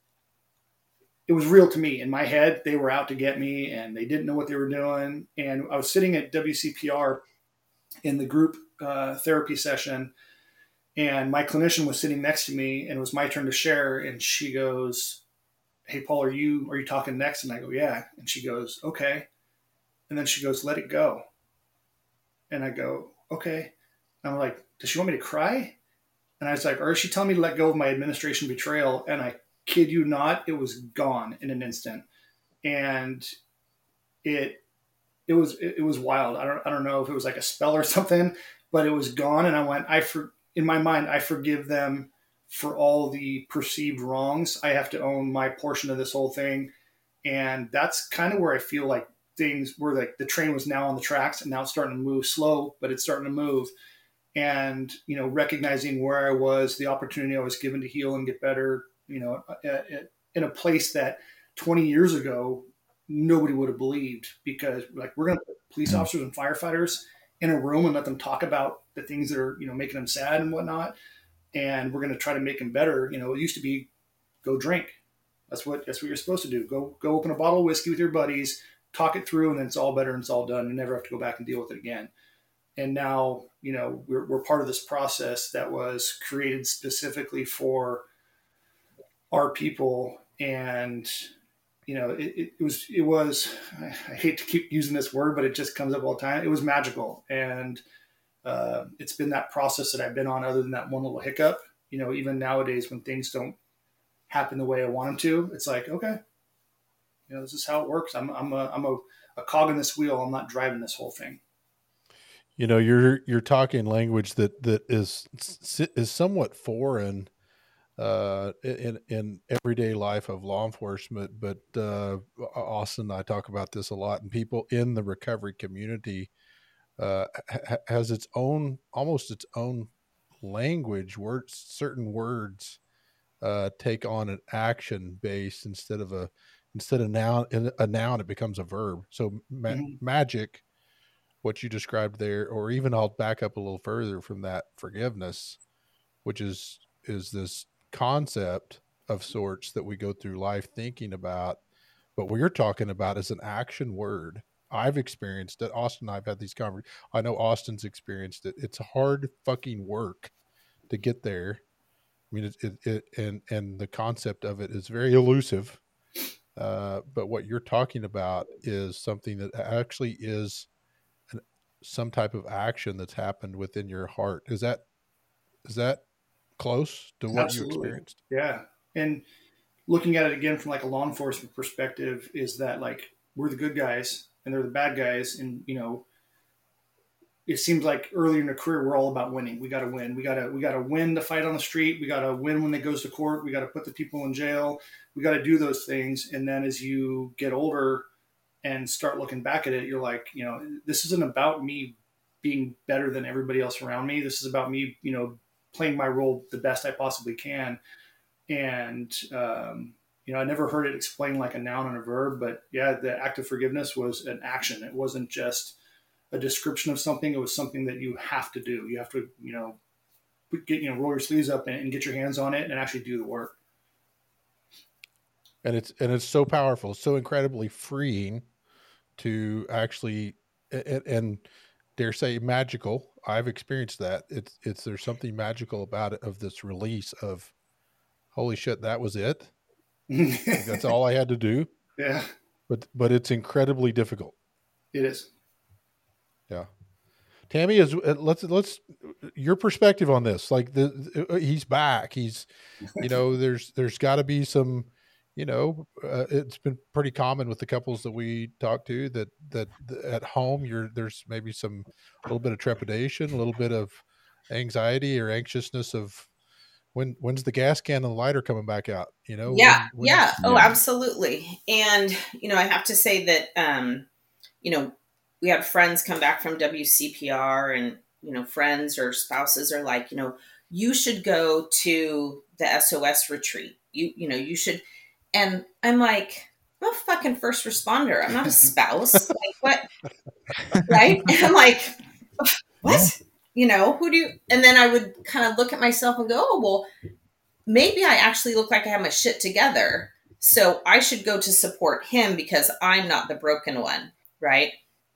it was real to me in my head. They were out to get me and they didn't know what they were doing. And I was sitting at W C P R in the group uh, therapy session, and my clinician was sitting next to me, and it was my turn to share. And she goes, hey, Paul, are you, are you talking next? And I go, yeah. And she goes, okay. And then she goes, let it go. And I go, okay. And I'm like, does she want me to cry? And I was like, or is she telling me to let go of my administration betrayal? And I kid you not, it was gone in an instant. And it, it was, it, it was wild. I don't, I don't know if it was like a spell or something, but it was gone. And I went, I, for, in my mind, I forgive them for all the perceived wrongs. I have to own my portion of this whole thing. And that's kind of where I feel like things were, like the train was now on the tracks and now it's starting to move slow, but it's starting to move. And, you know, recognizing where I was, the opportunity I was given to heal and get better, you know, in a place that twenty years ago, nobody would have believed, because like, we're going to put police officers and firefighters in a room and let them talk about the things that are, you know, making them sad and whatnot. And we're going to try to make them better. You know, it used to be go drink. That's what, that's what you're supposed to do. Go, go open a bottle of whiskey with your buddies, talk it through, and then it's all better and it's all done. You never have to go back and deal with it again. And now, you know, we're, we're part of this process that was created specifically for our people. And you know, it, it was, it was, I hate to keep using this word, but it just comes up all the time. It was magical. And uh, it's been that process that I've been on, other than that one little hiccup. You know, even nowadays when things don't happen the way I want them to, it's like, okay, you know, this is how it works. I'm, I'm a, I'm a, a cog in this wheel. I'm not driving this whole thing. You know, you're, you're talking language that, that is, is somewhat foreign uh, in, in everyday life of law enforcement. But uh, Austin and I talk about this a lot, and people in the recovery community uh, ha- has its own, almost its own language, words, certain words uh, take on an action base instead of a, instead of noun, a noun, it becomes a verb. So ma- Mm-hmm. magic, what you described there, or even I'll back up a little further from that, forgiveness, which is, is this concept of sorts that we go through life thinking about, but what you're talking about is an action word. I've experienced it. Austin and I've had these conversations. I know Austin's experienced it. It's hard fucking work to get there. I mean, it, it, it and, and the concept of it is very elusive. Uh, but what you're talking about is something that actually is an, some type of action that's happened within your heart. Is that, is that close to what you Absolutely. experienced? Yeah. And looking at it again from like a law enforcement perspective, is that like we're the good guys and they're the bad guys. And, you know, it seems like earlier in the career, we're all about winning. We got to win. We got to, we got to win the fight on the street. We got to win when it goes to court. We got to put the people in jail. We got to do those things. And then as you get older and start looking back at it, you're like, you know, this isn't about me being better than everybody else around me. This is about me, you know, playing my role the best I possibly can. And, um, you know, I never heard it explained like a noun and a verb, but yeah, the act of forgiveness was an action. It wasn't just a description of something. It was something that you have to do. You have to, you know, get, you know, roll your sleeves up and, and get your hands on it and actually do the work. And it's, and it's so powerful, so incredibly freeing to actually, and, and dare say magical. I've experienced that. It's, it's, there's something magical about it, of this release of, holy shit, that was it. Like, that's all I had to do. Yeah. But, but it's incredibly difficult. It is. Yeah. Tammy, is let's, let's, your perspective on this, like the, he's back. He's, you know, there's, there's gotta be some, you know, uh, it's been pretty common with the couples that we talk to that, that at home you're, there's maybe some, a little bit of trepidation, a little bit of anxiety or anxiousness of when, when's the gas can and the lighter coming back out, you know? Yeah. When, when yeah. is, Oh, Yeah. absolutely. And, you know, I have to say that, um, you know, we had friends come back from W C P R, and, you know, friends or spouses are like, you know, you should go to the S O S retreat. You, you know, you should. And I'm like, I'm a fucking first responder. I'm not a spouse. Like, what? Right. And I'm like, what? You know, who do you, and then I would kind of look at myself and go, oh, well, maybe I actually look like I have my shit together. So I should go to support him because I'm not the broken one. Right.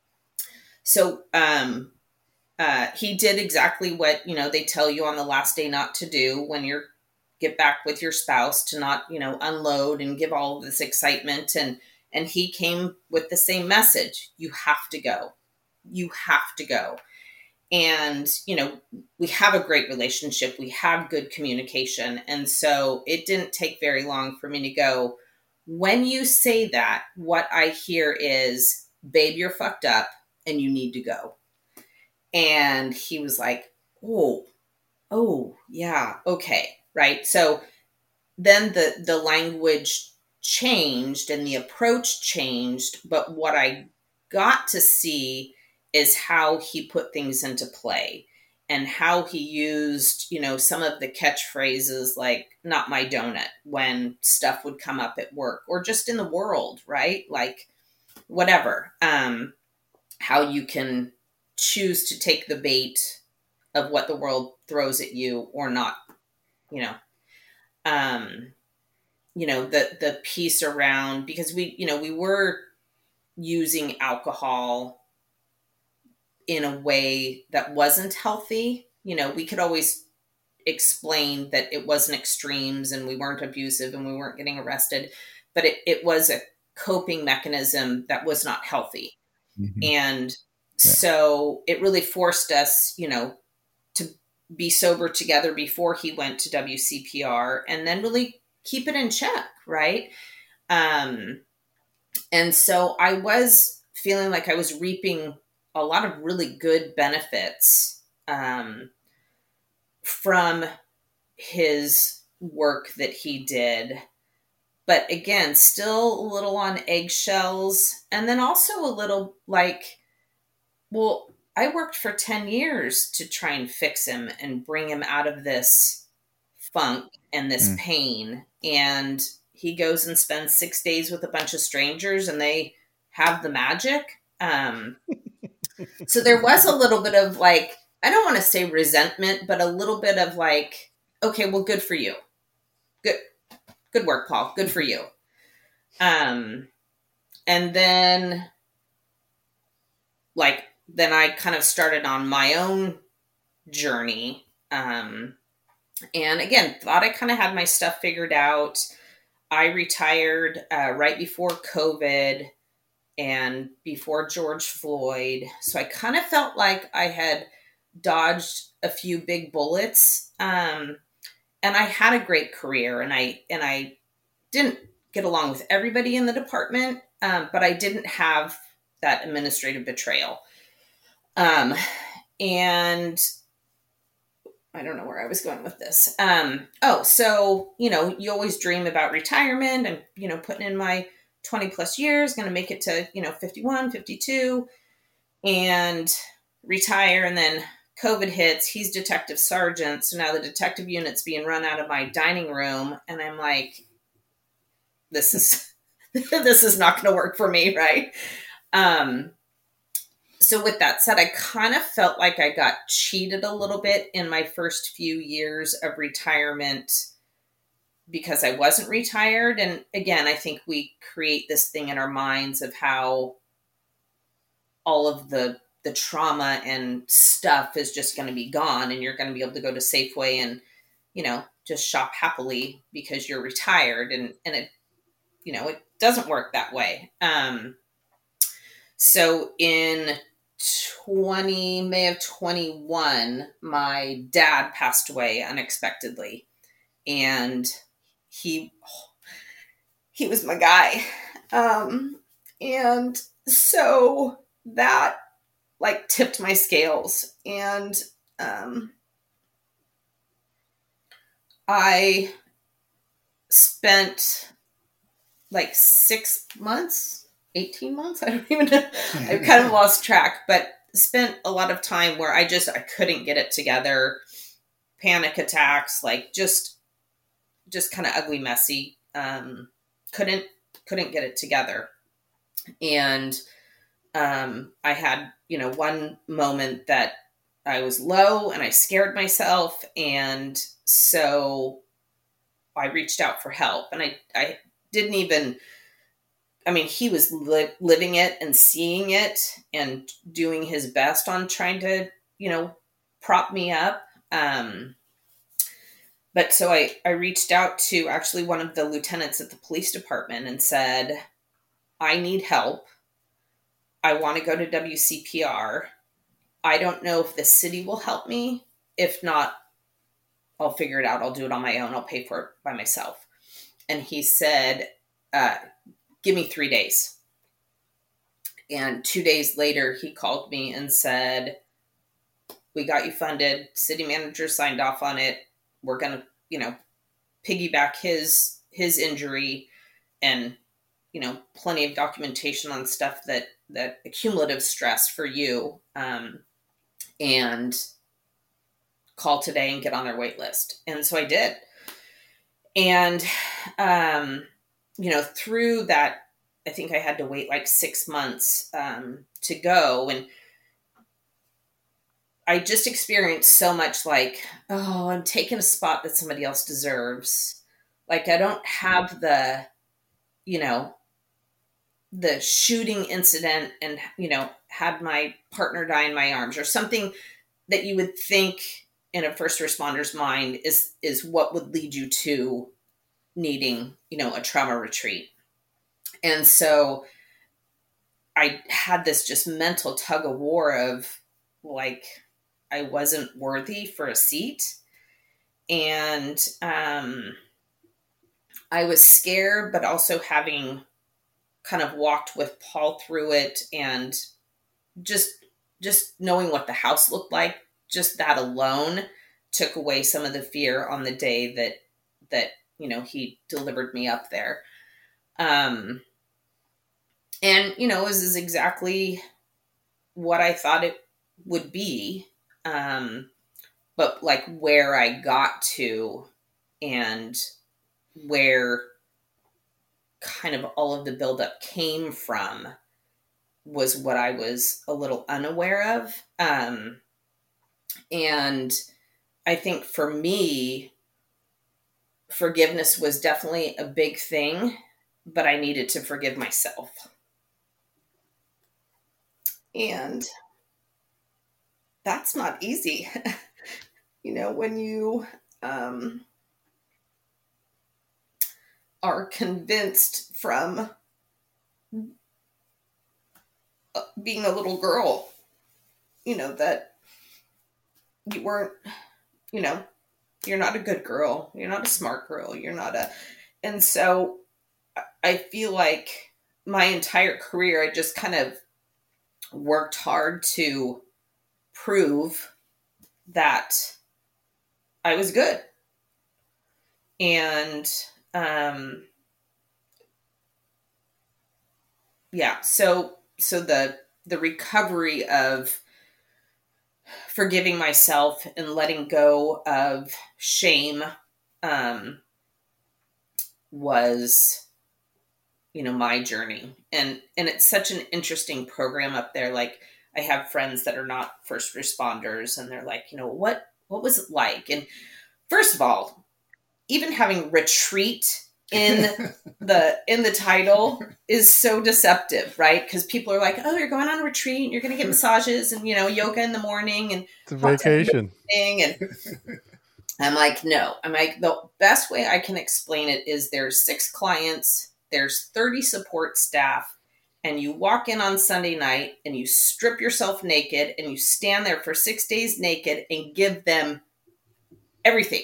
So, um, uh, he did exactly what, you know, they tell you on the last day not to do when you're get back with your spouse, to not, you know, unload and give all of this excitement. And, and he came with the same message. You have to go. You have to go. And, you know, we have a great relationship. We have good communication. And so it didn't take very long for me to go, when you say that, what I hear is, babe, you're fucked up and you need to go. And he was like, oh, oh, yeah, okay. Right. So then the, the language changed and the approach changed. But what I got to see is how he put things into play and how he used, you know, some of the catchphrases like "not my donut" when stuff would come up at work or just in the world, right? Like whatever, um, how you can choose to take the bait of what the world throws at you or not, you know, um, you know, the, the piece around, because we, you know, we were using alcohol in a way that wasn't healthy. You know, we could always explain that it wasn't extremes and we weren't abusive and we weren't getting arrested, but it, it was a coping mechanism that was not healthy. Mm-hmm. And Yeah. so it really forced us, you know, to be sober together before he went to W C P R, and then really keep it in check. Right. Um, and so I was feeling like I was reaping a lot of really good benefits, um, from his work that he did. But again, still a little on eggshells. And then also a little like, well, I worked for ten years to try and fix him and bring him out of this funk and this Mm. pain. And he goes and spends six days with a bunch of strangers and they have the magic. Um, so there was a little bit of like, I don't want to say resentment, but a little bit of like, okay, well, good for you. Good, good work, Paul. Good for you. Um, and then like, then I kind of started on my own journey. Um, and again, thought I kind of had my stuff figured out. I retired uh, right before COVID and before George Floyd. So I kind of felt like I had dodged a few big bullets. Um, and I had a great career, and I, and I didn't get along with everybody in the department. Um, but I didn't have that administrative betrayal. Um, and I don't know where I was going with this. Um, oh, so, you know, you always dream about retirement and, you know, putting in my twenty plus years, going to make it to, you know, fifty-one, fifty-two and retire. And then COVID hits, he's detective sergeant. So now the detective unit's being run out of my dining room. And I'm like, this is, this is not going to work for me. Right. Um, So with that said, I kind of felt like I got cheated a little bit in my first few years of retirement because I wasn't retired. And again, I think we create this thing in our minds of how all of the, the trauma and stuff is just going to be gone, and you're going to be able to go to Safeway and, you know, just shop happily because you're retired. And, and it, you know, it doesn't work that way. Um, so in twenty May of twenty-one, my dad passed away unexpectedly, and he he was my guy, um, and so that like tipped my scales, and um, I spent like six months. eighteen months. I don't even know. I kind of lost track, but spent a lot of time where I just, I couldn't get it together. Panic attacks, like just, just kind of ugly, messy. Um, couldn't, couldn't get it together. And, um, I had, you know, one moment that I was low and I scared myself. And so I reached out for help, and I, I didn't even, I mean, he was li- living it and seeing it and doing his best on trying to, you know, prop me up. Um, but so I, I reached out to actually one of the lieutenants at the police department and said, I need help. I want to go to W C P R. I don't know if the city will help me. If not, I'll figure it out. I'll do it on my own. I'll pay for it by myself. And he said, uh, give me three days. And two days later, he called me and said, we got you funded. City manager signed off on it. We're going to, you know, piggyback his, his injury, and, you know, plenty of documentation on stuff that, that accumulative stress for you. Um, and call today and get on their wait list. And so I did. And, um, you know, through that, I think I had to wait like six months um, to go. And I just experienced so much like, oh, I'm taking a spot that somebody else deserves. Like, I don't have the, you know, the shooting incident and, you know, had my partner die in my arms, or something that you would think in a first responder's mind is, is what would lead you to needing, you know, a trauma retreat. And so I had this just mental tug of war of like, I wasn't worthy for a seat. And um, I was scared, but also having kind of walked with Paul through it and just, just knowing what the house looked like, just that alone took away some of the fear on the day that, that, you know, he delivered me up there. Um, and, you know, this is exactly what I thought it would be. Um, but like where I got to and where kind of all of the buildup came from was what I was a little unaware of. Um, and I think for me, forgiveness was definitely a big thing, but I needed to forgive myself. And that's not easy. You know, when you um, are convinced from being a little girl, you know, that you weren't, you know, you're not a good girl. You're not a smart girl. You're not a, and so I feel like my entire career, I just kind of worked hard to prove that I was good. And, um, yeah, so, so the, the recovery of forgiving myself and letting go of shame, um, was, you know, my journey. And, and it's such an interesting program up there. Like I have friends that are not first responders and they're like, you know, what, what was it like? And first of all, even having retreat in the, in the title is so deceptive, right? Because people are like, oh, you're going on a retreat and you're going to get massages and, you know, yoga in the morning and it's a vacation. And I'm like, no, I'm like, the best way I can explain it is there's six clients, there's thirty support staff, and you walk in on Sunday night and you strip yourself naked and you stand there for six days naked and give them everything.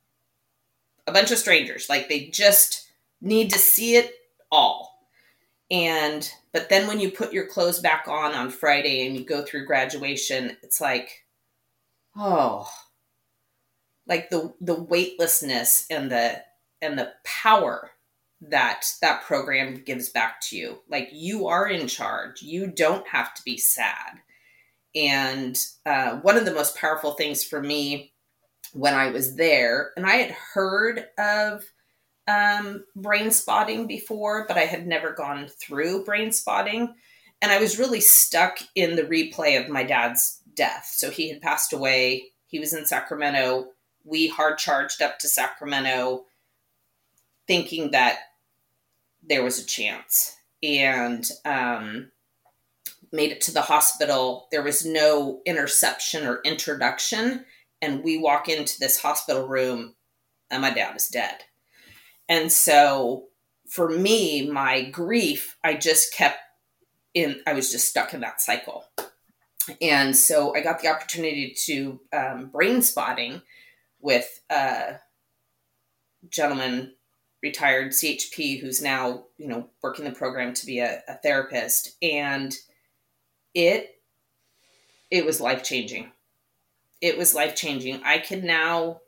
A bunch of strangers, like they just need to see it all. And, but then when you put your clothes back on on Friday and you go through graduation, it's like, oh, like the, the weightlessness and the, and the power that that program gives back to you. Like you are in charge. You don't have to be sad. And uh, one of the most powerful things for me when I was there, and I had heard of um, brain spotting before, but I had never gone through brain spotting. And I was really stuck in the replay of my dad's death. So he had passed away. He was in Sacramento. We hard charged up to Sacramento thinking that there was a chance, and um, made it to the hospital. There was no interception or introduction. And we walk into this hospital room and my dad is dead. And so for me, my grief, I just kept in, I was just stuck in that cycle. And so I got the opportunity to um, brain spotting with a gentleman, retired C H P, who's now, you know, working the program to be a, a therapist. And it, it was life-changing. It was life-changing. I can now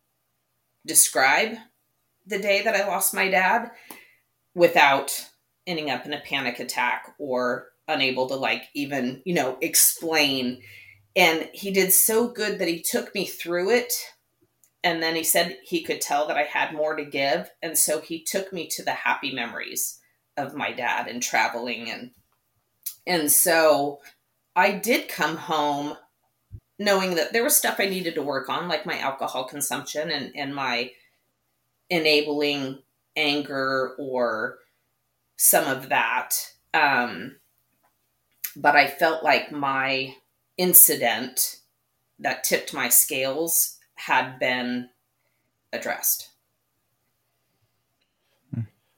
describe the day that I lost my dad without ending up in a panic attack or unable to like even, you know, explain. And he did so good that he took me through it. And then he said he could tell that I had more to give. And so he took me to the happy memories of my dad and traveling. And, and so I did come home knowing that there was stuff I needed to work on, like my alcohol consumption and, and my enabling anger or some of that. Um, but I felt like my incident that tipped my scales had been addressed.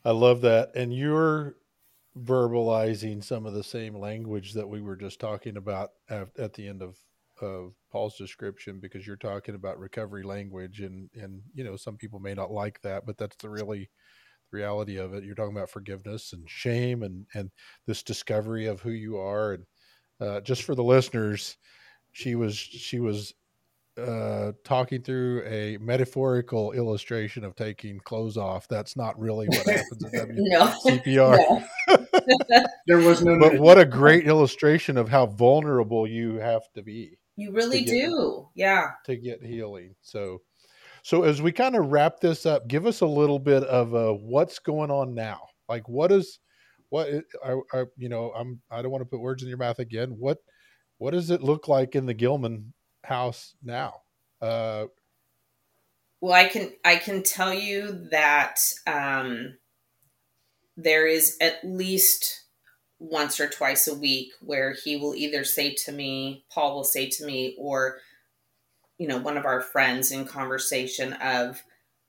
I love that. And you're verbalizing some of the same language that we were just talking about at, at the end of, of Paul's description, because you're talking about recovery language, and, and, you know, some people may not like that, but that's the really the reality of it. You're talking about forgiveness and shame, and, and this discovery of who you are. And uh, just for the listeners, she was, she was uh talking through a metaphorical illustration of taking clothes off. That's not really what happens in No, C P R. no. There was no. But what a great illustration of how vulnerable you have to be You really to get, do. Yeah. to get healing. So, so as we kind of wrap this up, give us a little bit of uh, what's going on now. Like, what is, what I, I, you know, I'm, I don't want to put words in your mouth again. What, what does it look like in the Gilman house now? Uh, Well, I can I can tell you that um, there is at least once or twice a week where he will either say to me, Paul will say to me, or, you know, one of our friends in conversation of,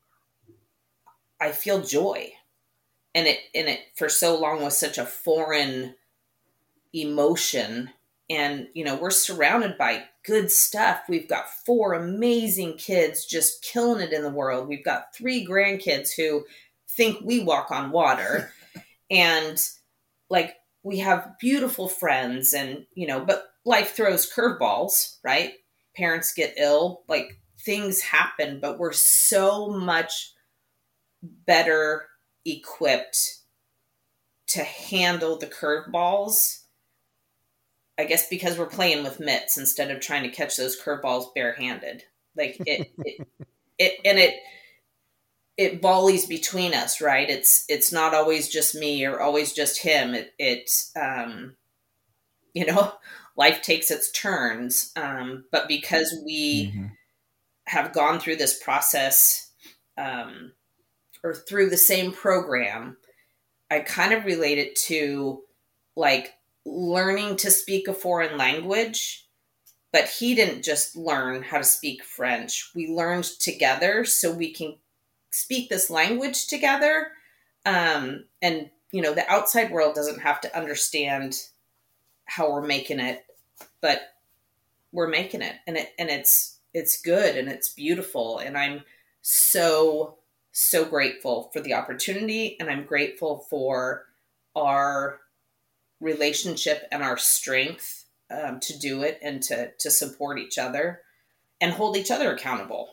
I feel joy. And it, and it for so long was such a foreign emotion. And, you know, we're surrounded by good stuff. We've got four amazing kids just killing it in the world. We've got three grandkids who think we walk on water. And like, we have beautiful friends, and, you know, but life throws curveballs, right? Parents get ill, like things happen, but we're so much better equipped to handle the curveballs. I guess because we're playing with mitts instead of trying to catch those curveballs barehanded. Like it, it, it, and it, it volleys between us, right? It's, it's not always just me or always just him. It, it, um, you know, life takes its turns. Um, but because we mm-hmm. have gone through this process, um, or through the same program, I kind of relate it to like learning to speak a foreign language, but he didn't just learn how to speak French. We learned together so we can speak this language together. Um, and, you know, the outside world doesn't have to understand how we're making it, but we're making it, and it, and it's, it's good and it's beautiful. And I'm so, so grateful for the opportunity. And I'm grateful for our relationship and our strength um, to do it, and to, to support each other and hold each other accountable.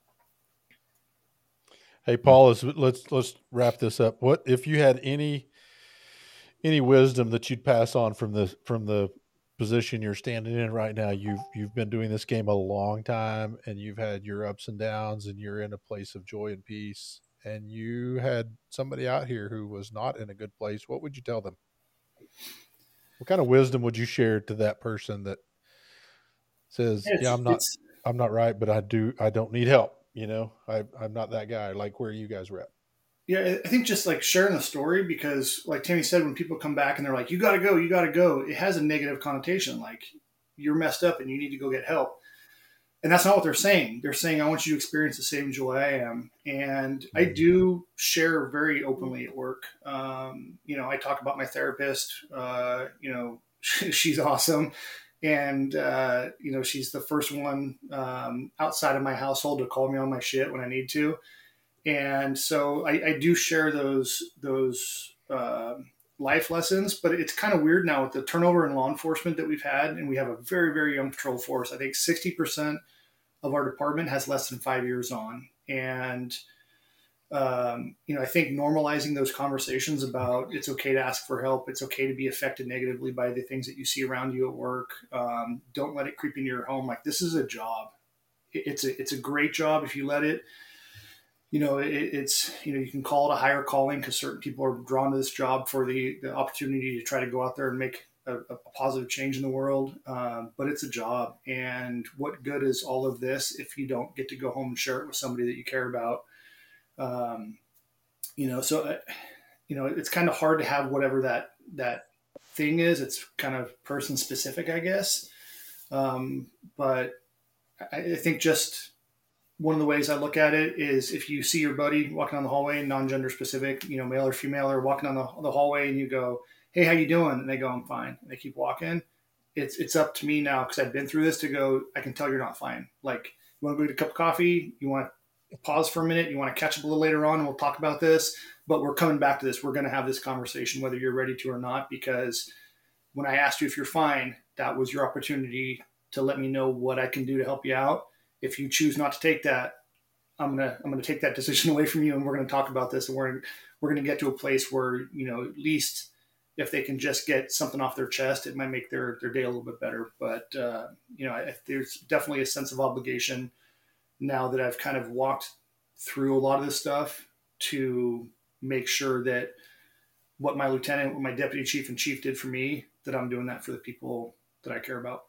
Hey, Paul, let's, let's, let's wrap this up. What, if you had any, any wisdom that you'd pass on from the, from the position you're standing in right now? You've, you've been doing this game a long time, and you've had your ups and downs, and you're in a place of joy and peace, and you had somebody out here who was not in a good place. What would you tell them? What kind of wisdom would you share to that person that says, it's, yeah, I'm not, I'm not right, but I do, I don't need help. You know, I, I'm not that guy. Like, where you guys were at. Yeah, I think just like sharing the story, because like Tammy said, when people come back and they're like, you got to go, you got to go, it has a negative connotation. Like, you're messed up and you need to go get help. And that's not what they're saying. They're saying, I want you to experience the same joy I am. And mm-hmm. I do share very openly at work. Um, you know, I talk about my therapist, uh, you know, she's awesome. And, uh, you know, she's the first one um, outside of my household to call me on my shit when I need to. And so I, I do share those, those uh, life lessons, but it's kind of weird now with the turnover in law enforcement that we've had. And we have a very, very young patrol force. I think sixty percent of our department has less than five years on. And, um, you know, I think normalizing those conversations about it's okay to ask for help. It's okay to be affected negatively by the things that you see around you at work. Um, don't let it creep into your home. Like, this is a job. It, it's a, it's a great job if you let it. You know, it, it's, you know, you can call it a higher calling because certain people are drawn to this job for the, the opportunity to try to go out there and make a, a positive change in the world. Um, but it's a job. And what good is all of this if you don't get to go home and share it with somebody that you care about? Um, you know, so, uh, you know, it's kind of hard to have whatever that, that thing is. It's kind of person specific, I guess. Um, but I, I think just one of the ways I look at it is if you see your buddy walking down the hallway, non-gender specific, you know, male or female, or walking down the, the hallway, and you go, "Hey, how you doing?" And they go, "I'm fine." And they keep walking. It's it's up to me now, because I've been through this, to go, I can tell you're not fine. Like, you want to go get a cup of coffee? You want to pause for a minute? You want to catch up a little later on and we'll talk about this? But we're coming back to this. We're going to have this conversation whether you're ready to or not, because when I asked you if you're fine, that was your opportunity to let me know what I can do to help you out. If you choose not to take that, I'm gonna I'm gonna take that decision away from you, and we're gonna talk about this, and we're we're gonna get to a place where, you know, at least if they can just get something off their chest, it might make their their day a little bit better. But uh, you know, I, there's definitely a sense of obligation now that I've kind of walked through a lot of this stuff to make sure that what my lieutenant, what my deputy chief and chief did for me, that I'm doing that for the people that I care about.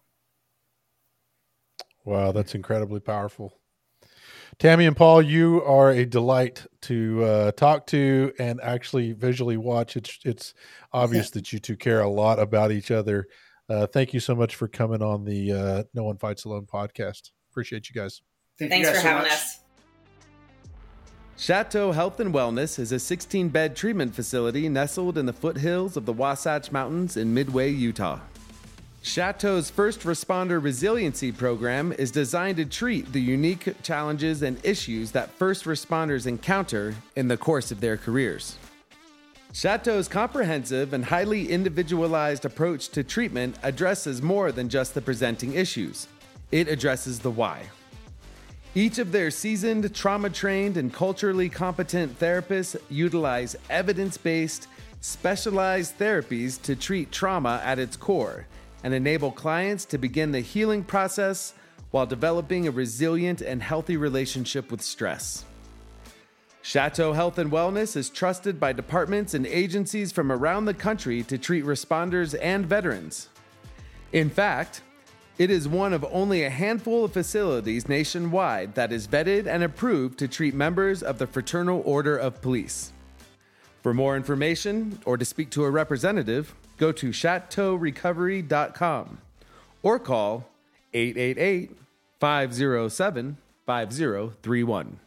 Wow, that's incredibly powerful. Tammy and Paul, you are a delight to uh, talk to and actually visually watch. It's it's obvious that you two care a lot about each other. Uh, thank you so much for coming on the uh, No One Fights Alone podcast. Appreciate you guys. Thank Thanks you guys for so having much. us. Chateau Health and Wellness is a sixteen-bed treatment facility nestled in the foothills of the Wasatch Mountains in Midway, Utah. Chateau's First Responder Resiliency Program is designed to treat the unique challenges and issues that first responders encounter in the course of their careers. Chateau's comprehensive and highly individualized approach to treatment addresses more than just the presenting issues. It addresses the why. Each of their seasoned, trauma-trained, and culturally competent therapists utilize evidence-based, specialized therapies to treat trauma at its core and enable clients to begin the healing process while developing a resilient and healthy relationship with stress. Chateau Health and Wellness is trusted by departments and agencies from around the country to treat responders and veterans. In fact, it is one of only a handful of facilities nationwide that is vetted and approved to treat members of the Fraternal Order of Police. For more information or to speak to a representative, go to chateau recovery dot com or call eight eight eight, five oh seven, five oh three one.